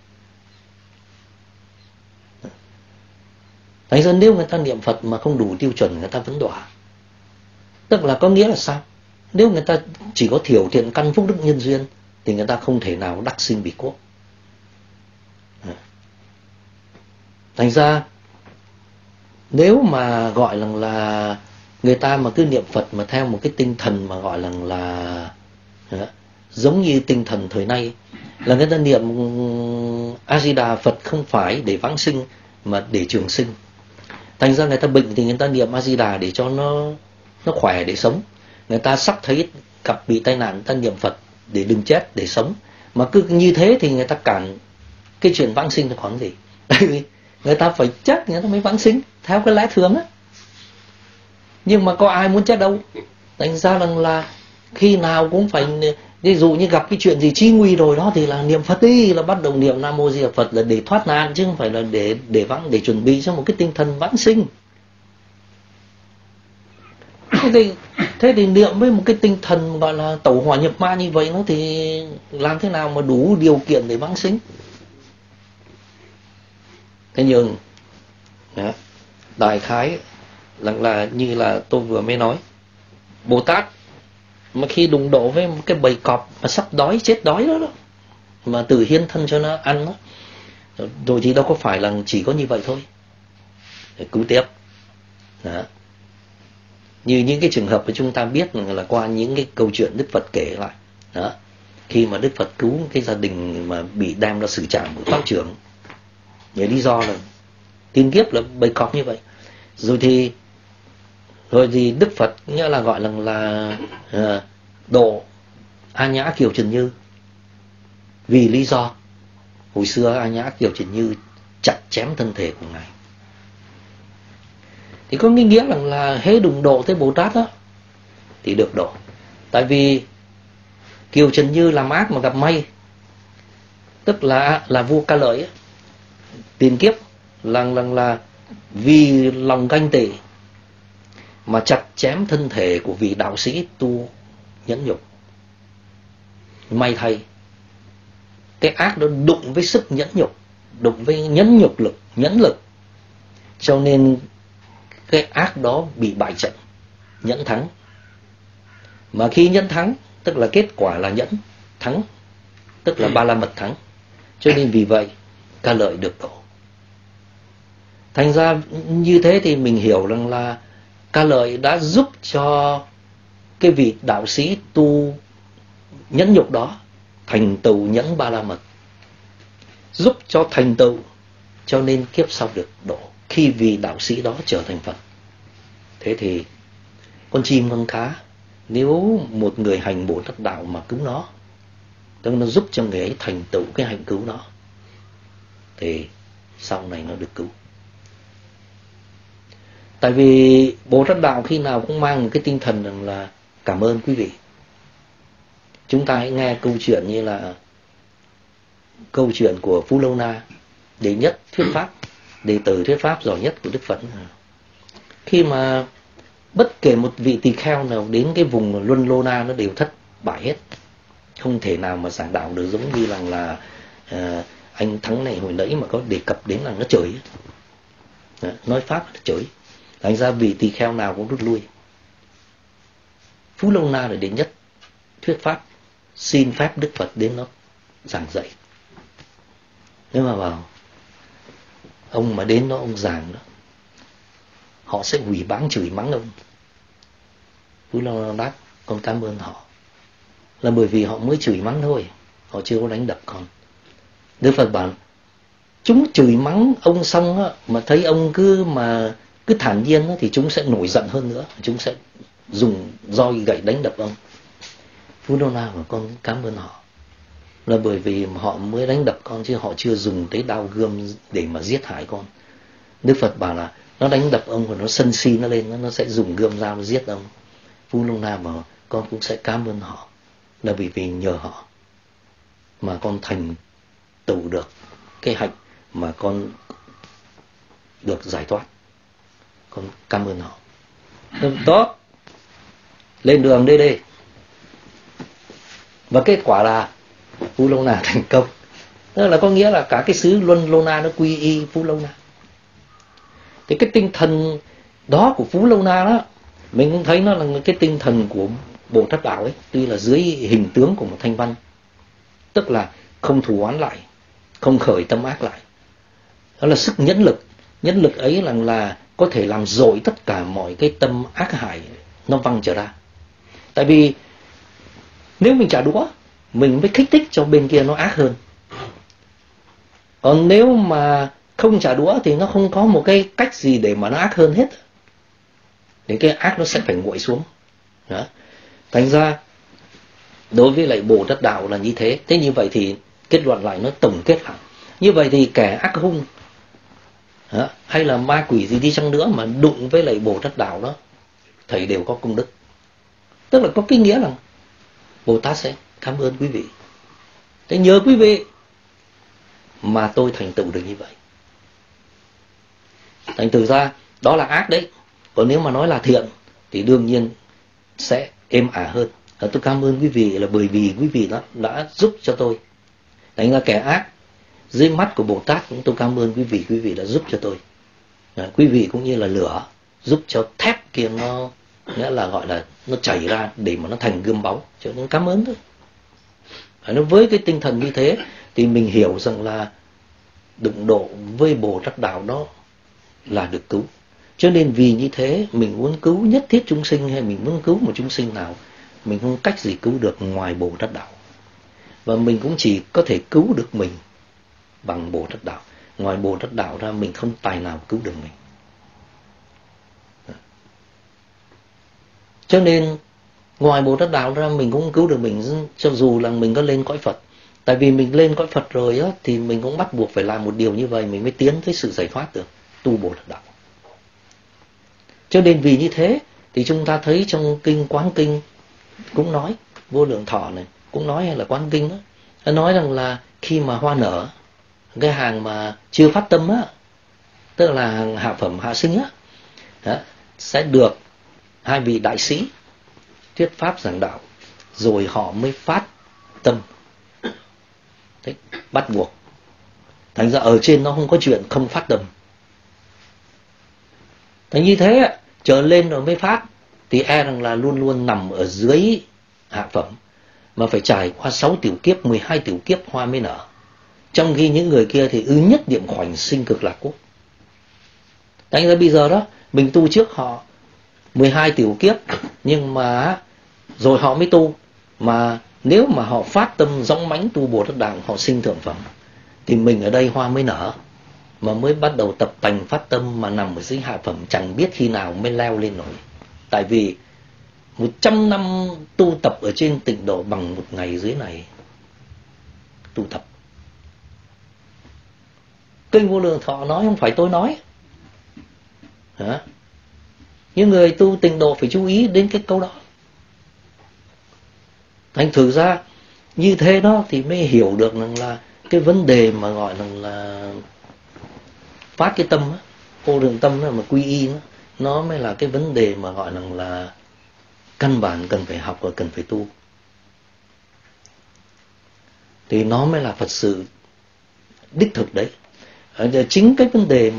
Thành ra nếu người ta niệm Phật mà không đủ tiêu chuẩn người ta vẫn đọa. Tức là có nghĩa là sao? Nếu người ta chỉ có thiểu thiện căn phúc đức nhân duyên thì người ta không thể nào đắc sinh Bỉ Quốc. Thành ra nếu mà gọi là người ta mà cứ niệm Phật mà theo một cái tinh thần mà gọi là giống như tinh thần thời nay, là người ta niệm A Di Đà Phật không phải để vãng sinh mà để trường sinh. Thành ra người ta bệnh thì người ta niệm A Di Đà để cho nó khỏe để sống. Người ta sắp thấy cặp bị tai nạn, người ta niệm Phật để đừng chết để sống. Mà cứ như thế thì người ta cản cái chuyện vãng sinh là còn gì. Tại vì người ta phải chết người ta mới vãng sinh theo cái lẽ thường á. Nhưng mà có ai muốn chết đâu. Thành ra rằng là khi nào cũng phải, ví dụ như gặp cái chuyện gì chí nguy rồi đó thì là niệm Phật đi, là bắt đầu niệm Nam Mô Di Đà Phật là để thoát nạn, chứ không phải là để chuẩn bị cho một cái tinh thần vãng sinh. Thế thì niệm với một cái tinh thần gọi là tẩu hỏa nhập ma như vậy nó thì làm thế nào mà đủ điều kiện để vãng sinh. Thế nhưng đại khái là như là tôi vừa mới nói, Bồ Tát mà khi đụng độ với một cái bầy cọp mà sắp đói, chết đói đó mà tự hiến thân cho nó ăn đó, rồi thì đâu có phải là chỉ có như vậy thôi, để cứu tiếp đó. Như những cái trường hợp mà chúng ta biết là qua những cái câu chuyện Đức Phật kể lại đó, khi mà Đức Phật cứu cái gia đình mà bị đem ra xử trảm của pháp trưởng, với lý do là tiên kiếp là bầy cọp như vậy. Rồi thì Đức Phật nghĩa là gọi là độ A Nhã Kiều Trần Như. Vì lý do hồi xưa A Nhã Kiều Trần Như chặt chém thân thể của ngài, thì có nghĩa là hễ đụng độ tới Bồ Tát đó thì được độ. Tại vì Kiều Trần Như làm ác mà gặp may, tức là vua Ca Lợi ấy, tiền kiếp là vì lòng ganh tị mà chặt chém thân thể của vị đạo sĩ tu nhẫn nhục. May thay, cái ác đó đụng với sức nhẫn nhục, đụng với nhẫn nhục lực, nhẫn lực, cho nên cái ác đó bị bại trận, nhẫn thắng. Mà khi nhẫn thắng tức là kết quả là nhẫn thắng, tức là Ba La Mật thắng. Cho nên vì vậy Ca Lợi được độ. Thành ra như thế thì mình hiểu rằng là Ca Lợi đã giúp cho cái vị đạo sĩ tu nhẫn nhục đó thành tựu nhẫn Ba La Mật, giúp cho thành tựu, cho nên kiếp sau được độ khi vị đạo sĩ đó trở thành Phật. Thế thì con chim con cá, nếu một người hành Bồ Tát đạo mà cứu nó, tức nó giúp cho người ấy thành tựu cái hạnh cứu nó, thì sau này nó được cứu. Tại vì Bồ Tát đạo khi nào cũng mang một cái tinh thần rằng là cảm ơn quý vị. Chúng ta hãy nghe câu chuyện như là câu chuyện của Phú Lâu Na, đệ nhất thuyết pháp, đệ tử thuyết pháp giỏi nhất của Đức Phật. Khi mà bất kể một vị tỳ kheo nào đến cái vùng Luân Lô Na nó đều thất bại hết, không thể nào mà giảng đạo được, giống như là anh Thắng này hồi nãy mà có đề cập đến là nó chửi, nói pháp là chửi. Thành ra vị tỳ kheo nào cũng rút lui. Phú Lâu Na là đệ nhất thuyết pháp, xin phép Đức Phật đến nó giảng dạy. Nếu mà vào ông mà đến đó ông giảng đó, họ sẽ hủy báng chửi mắng ông. Phú Lâu Na đáp con cảm ơn họ, là bởi vì họ mới chửi mắng thôi, họ chưa có đánh đập con. Đức Phật bảo chúng chửi mắng ông xong á, mà thấy ông cứ thản nhiên á, thì chúng sẽ nổi giận hơn nữa, chúng sẽ dùng roi gậy đánh đập ông. Phú Lâu Na của con cảm ơn họ, là bởi vì họ mới đánh đập con chứ họ chưa dùng tới đao gươm để mà giết hại con. Đức Phật bảo là nó đánh đập ông và nó sân si nó lên, nó sẽ dùng gươm dao nó giết ông. Phú Lâu Na mà con cũng sẽ cảm ơn họ, là bởi vì nhờ họ mà con thành tựu được cái hạnh mà con được giải thoát. Con cảm ơn họ. Tốt, lên đường đi. Và kết quả là Phú Lâu Na thành công. Tức là có nghĩa là cả cái xứ Luân Lô Na nó quy y Phú Lâu Na. Thì cái tinh thần đó của Phú Lâu Na đó, mình cũng thấy nó là cái tinh thần của Bồ Tát đạo ấy, tuy là dưới hình tướng của một thanh văn, tức là không thù oán lại, không khởi tâm ác lại. Đó là sức nhẫn lực. Nhẫn lực ấy là có thể làm dội tất cả mọi cái tâm ác hại nó văng trở ra. Tại vì nếu mình trả đũa, mình mới kích thích cho bên kia nó ác hơn. Còn nếu mà không trả đũa thì nó không có một cái cách gì để mà nó ác hơn hết. Để cái ác nó sẽ phải nguội xuống. Đó. Thành ra đối với lại Bồ Tát đạo là như thế. Thế như vậy thì kết luận lại, nó tổng kết lại, như vậy thì kẻ ác hung hay là ma quỷ gì đi chăng nữa mà đụng với lại Bồ Tát đạo đó, thầy đều có công đức. Tức là có cái nghĩa là Bồ Tát sẽ cảm ơn quý vị, thế nhờ quý vị mà tôi thành tựu được như vậy. Thành thử ra đó là ác đấy. Còn nếu mà nói là thiện thì đương nhiên sẽ êm ả hơn. Tôi cảm ơn quý vị là bởi vì quý vị đã giúp cho tôi. Thành ra kẻ ác dưới mắt của Bồ Tát cũng tôi cảm ơn quý vị đã giúp cho tôi. Quý vị cũng như là lửa giúp cho thép kia nó nghĩa là gọi là nó chảy ra để mà nó thành gươm báu, cho nên cảm ơn thôi. Nó với cái tinh thần như thế thì mình hiểu rằng là đụng độ với Bồ Tát đạo đó là được cứu. Cho nên vì như thế mình muốn cứu nhất thiết chúng sinh, hay mình muốn cứu một chúng sinh nào, mình không cách gì cứu được ngoài Bồ Tát đạo. Và mình cũng chỉ có thể cứu được mình bằng Bồ Tát đạo. Ngoài Bồ Tát đạo ra mình không tài nào cứu được mình. Cho nên ngoài Bồ Tát đạo ra mình cũng cứu được mình, cho dù là mình có lên cõi Phật. Tại vì mình lên cõi Phật rồi á, thì mình cũng bắt buộc phải làm một điều như vậy, mình mới tiến tới sự giải thoát được, tu Bồ Tát đạo. Cho nên vì như thế thì chúng ta thấy trong kinh Quán Kinh cũng nói, Vô Lượng Thọ này cũng nói, hay là Quán Kinh đó, nó nói rằng là khi mà hoa nở, cái hàng mà chưa phát tâm á, tức là hàng hạ phẩm hạ sinh á, sẽ được hai vị đại sĩ thuyết pháp giảng đạo, rồi họ mới phát tâm. Đấy, bắt buộc. Thành ra ở trên nó không có chuyện không phát tâm. Thành như thế trở lên rồi mới phát, thì e rằng là luôn luôn nằm ở dưới hạ phẩm, mà phải trải qua 6 tiểu kiếp, 12 tiểu kiếp hoa mới nở. Trong khi những người kia thì nhất niệm khoảnh sinh cực lạc quốc. Thành ra bây giờ đó, mình tu trước họ 12 tiểu kiếp, nhưng mà rồi họ mới tu. Mà nếu mà họ phát tâm dõng mãnh tu Bồ Tát Đạo, họ sinh thượng phẩm, thì mình ở đây hoa mới nở, mà mới bắt đầu tập tành phát tâm mà nằm ở dưới hạ phẩm, chẳng biết khi nào mới leo lên nổi. Tại vì 100 năm tu tập ở trên tịnh độ bằng một ngày dưới này tu tập. Kinh Vô Lượng Thọ nói, không phải tôi nói. Những người tu tịnh độ phải chú ý đến cái câu đó. Thành thử ra như thế đó thì mới hiểu được rằng là cái vấn đề mà gọi là phát cái tâm á, vô lượng tâm đó, mà quy y nó mới là cái vấn đề mà gọi là căn bản cần phải học và cần phải tu. Thì nó mới là Phật sự đích thực đấy. Chính cái vấn đề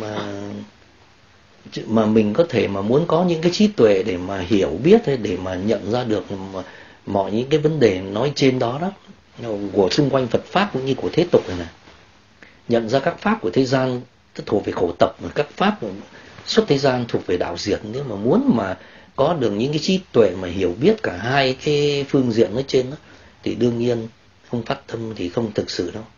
mà mình có thể mà muốn có những cái trí tuệ để mà hiểu biết hay để mà nhận ra được mọi những cái vấn đề nói trên đó đó, của xung quanh Phật pháp cũng như của thế tục này, nhận ra các pháp của thế gian thuộc về khổ tập, và các pháp xuất thế gian thuộc về đạo diệt. Nếu mà muốn mà có được những cái trí tuệ mà hiểu biết cả hai cái phương diện nói trên đó, thì đương nhiên không phát tâm thì không thực sự đâu.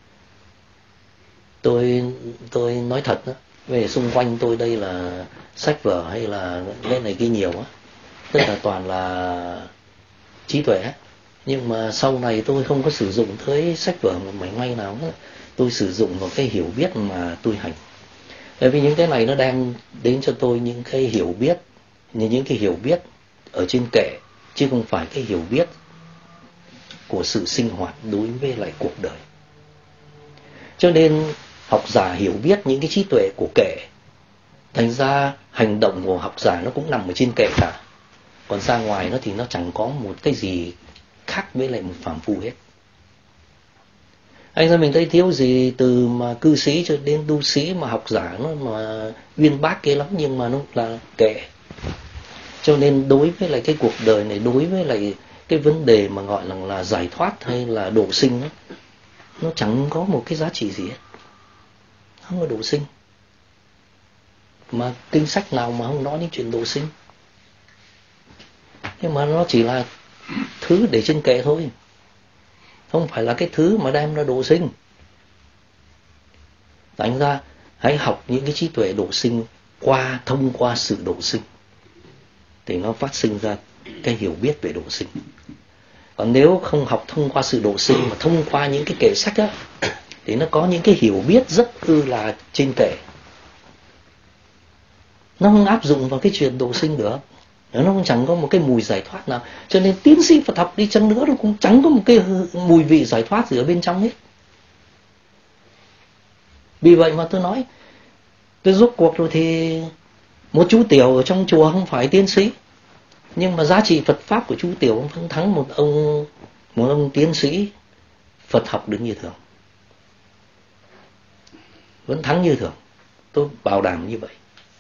Tôi nói thật đó, về xung quanh tôi đây là sách vở hay là cái này kia nhiều á, tức là toàn là trí tuệ. Nhưng mà sau này tôi không có sử dụng tới sách vở một mảy may nào nữa. Tôi sử dụng vào cái hiểu biết mà tôi hành. Bởi vì những cái này nó đang đến cho tôi những cái hiểu biết, những cái hiểu biết ở trên kệ, chứ không phải cái hiểu biết của sự sinh hoạt đối với lại cuộc đời. Cho nên học giả hiểu biết những cái trí tuệ của kệ, thành ra hành động của học giả nó cũng nằm ở trên kệ cả. Còn ra ngoài nó thì nó chẳng có một cái gì khác với lại một phàm phu hết. Anh ra mình thấy thiếu gì từ mà cư sĩ cho đến tu sĩ mà học giả nó mà uyên bác kia lắm, nhưng mà nó là kệ. Cho nên đối với lại cái cuộc đời này, đối với lại cái vấn đề mà gọi là giải thoát hay là độ sinh ấy, nó chẳng có một cái giá trị gì hết. Không có độ sinh. Mà kinh sách nào mà không nói đến chuyện độ sinh. Nhưng mà nó chỉ là thứ để trên kệ thôi, không phải là cái thứ mà đem ra độ sinh. Thành ra hãy học những cái trí tuệ độ sinh thông qua sự độ sinh, thì nó phát sinh ra cái hiểu biết về độ sinh. Còn nếu không học thông qua sự độ sinh mà thông qua những cái kệ sách á, thì nó có những cái hiểu biết rất là trên kệ, nó không áp dụng vào cái chuyện độ sinh được. Nó không chẳng có một cái mùi giải thoát nào. Cho nên tiến sĩ Phật học đi chăng nữa nó cũng chẳng có một cái mùi vị giải thoát gì ở bên trong hết. Vì vậy mà tôi nói, tôi rốt cuộc rồi thì một chú tiểu ở trong chùa không phải tiến sĩ, nhưng mà giá trị Phật pháp của chú tiểu vẫn thắng một ông tiến sĩ Phật học đứng như thường, vẫn thắng như thường. Tôi bảo đảm như vậy.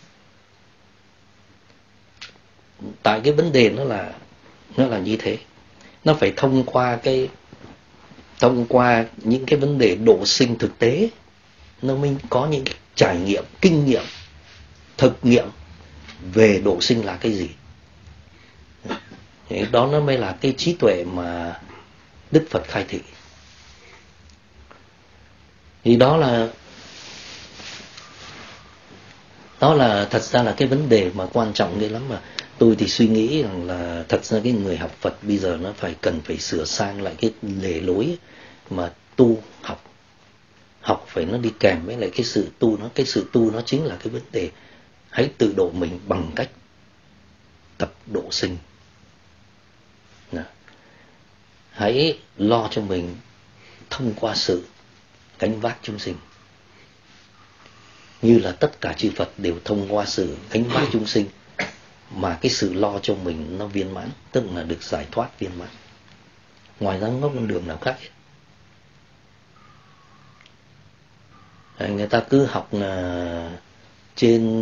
Tại cái vấn đề nó là như thế. Nó phải thông qua những cái vấn đề độ sinh thực tế, nó mới có những cái trải nghiệm, kinh nghiệm, thực nghiệm về độ sinh là cái gì. Đó nó mới là cái trí tuệ mà Đức Phật khai thị. Thì đó là thật ra là cái vấn đề mà quan trọng ghê lắm. Mà tôi thì suy nghĩ rằng là thật ra cái người học Phật bây giờ nó cần phải sửa sang lại cái lề lối mà tu học phải nó đi kèm với lại cái sự tu. Cái sự tu nó chính là cái vấn đề hãy tự độ mình bằng cách tập độ sinh. Hãy lo cho mình thông qua sự gánh vác chúng sinh. như là tất cả chư Phật đều thông qua sự gánh vác chúng sinh mà cái sự lo cho mình nó viên mãn, tức là được giải thoát viên mãn. Ngoài ra không có con đường nào khác hết. Người ta cứ học là trên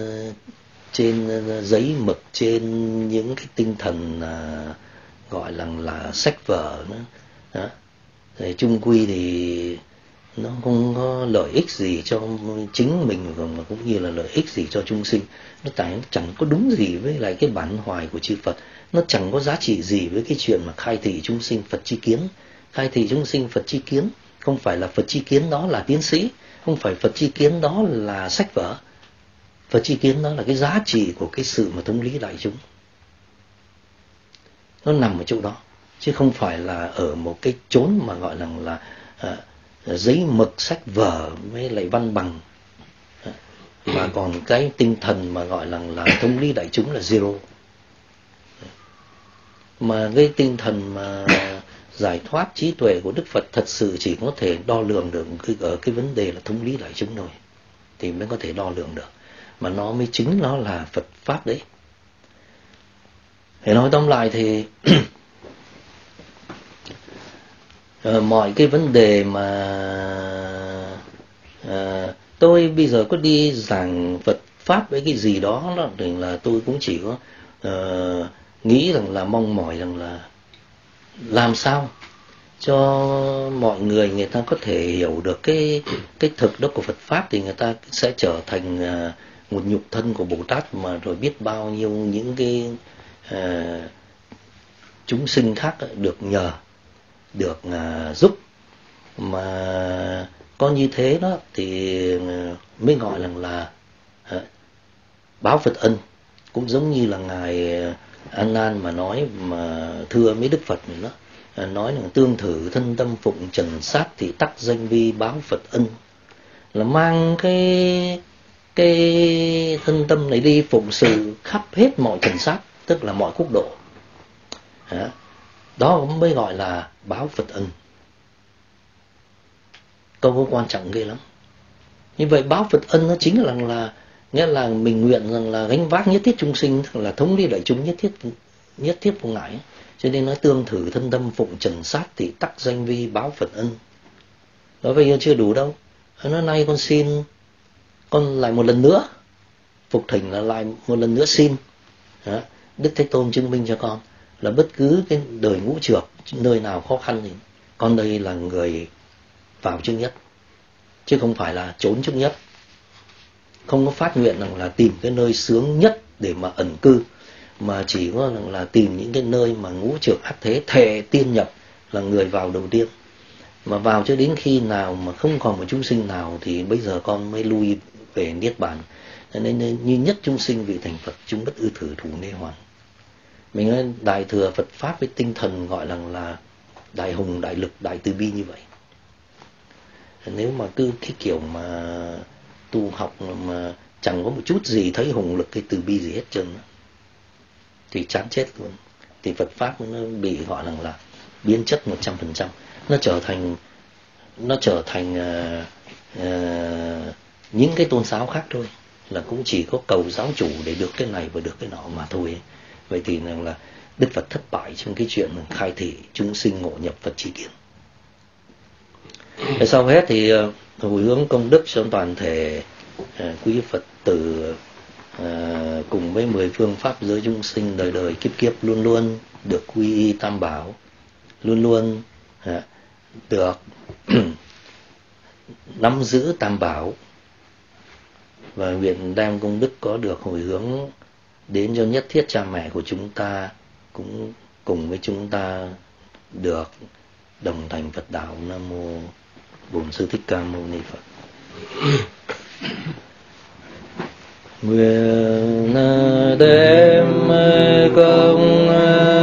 giấy mực, trên những cái tinh thần gọi là sách vở nữa. Đó. Thì chung quy thì nó không có lợi ích gì cho chính mình mà cũng như là lợi ích gì cho chúng sinh. Nó chẳng có đúng gì với lại cái bản hoài của chư Phật. Nó chẳng có giá trị gì với cái chuyện mà khai thị chúng sinh Phật chi kiến. Khai thị chúng sinh Phật chi kiến không phải là Phật chi kiến đó là tiến sĩ, không phải Phật chi kiến đó là sách vở. Phật chi kiến đó là cái giá trị của cái sự mà thống lý đại chúng. Nó nằm ở chỗ đó, chứ không phải là ở một cái chốn mà gọi là giấy mực sách vở với lại văn bằng, mà còn cái tinh thần mà gọi là thống lý đại chúng là zero. Mà cái tinh thần mà giải thoát trí tuệ của Đức Phật thật sự chỉ có thể đo lường được ở cái vấn đề là thống lý đại chúng thôi, thì mới có thể đo lường được, mà nó mới chính nó là Phật pháp đấy. Để nói tóm lại thì mọi cái vấn đề mà tôi bây giờ có đi giảng Phật pháp với cái gì đó là tôi cũng chỉ có nghĩ rằng là mong mỏi rằng là làm sao cho mọi người ta có thể hiểu được cái thực đó của Phật pháp, thì người ta sẽ trở thành một nhục thân của Bồ Tát, mà rồi biết bao nhiêu những cái chúng sinh khác được nhờ, được giúp. Mà có như thế đó thì mới gọi là báo Phật ân. Cũng giống như là ngài An Nan mà nói, mà thưa mấy Đức Phật mình đó, nói là tương thử thân tâm phụng trần sát thì tắc danh vi báo Phật ân, là mang cái thân tâm này đi phụng sự khắp hết mọi trần sát, tức là mọi quốc độ. Đó cũng mới gọi là báo Phật ân. Câu có quan trọng ghê lắm. Như vậy báo Phật ân nó chính là nghĩa là mình nguyện rằng là gánh vác nhất thiết chúng sinh, là thống lý đại chúng nhất thiết vô ngại. Cho nên nói tương thử thân tâm phụng trần sát thì tắc danh vi báo Phật ân. Đó bây giờ chưa đủ đâu. Nói nay con xin, con lại một lần nữa phục thỉnh, là lại một lần nữa xin Đức Thế Tôn chứng minh cho con là bất cứ cái đời ngũ trược, nơi nào khó khăn thì con đây là người vào trước nhất, chứ không phải là trốn trước nhất. Không có phát nguyện rằng là tìm cái nơi sướng nhất để mà ẩn cư, mà chỉ có rằng là tìm những cái nơi mà ngũ trược ác thế, thệ tiên nhập là người vào đầu tiên. Mà vào cho đến khi nào mà không còn một chúng sinh nào thì bây giờ con mới lui về Niết Bàn. Nên như nhất chúng sinh vị thành Phật, chúng bất ư thử thủ nê hoàn. Mình nói đại thừa Phật pháp với tinh thần gọi là đại hùng, đại lực, đại từ bi như vậy. Nếu mà cứ cái kiểu mà tu học mà chẳng có một chút gì thấy hùng lực cái từ bi gì hết trơn thì chán chết luôn. Thì Phật pháp nó bị gọi là biến chất 100%. Nó trở thành những cái tôn giáo khác thôi, là cũng chỉ có cầu giáo chủ để được cái này và được cái nọ mà thôi. Vậy thì là Đức Phật thất bại trong cái chuyện khai thị chúng sinh ngộ nhập Phật chi kiến. Sau hết thì hồi hướng công đức cho toàn thể quý Phật tử cùng với 10 phương pháp giới chúng sinh đời đời kiếp kiếp luôn luôn được quy y Tam Bảo, luôn luôn được nắm giữ Tam Bảo, và nguyện đem công đức có được hồi hướng đến cho nhất thiết cha mẹ của chúng ta, cũng cùng với chúng ta được đồng thành Phật đạo. Nam mô Bổn Sư Thích Ca Mâu Ni Phật. Nguyện đem công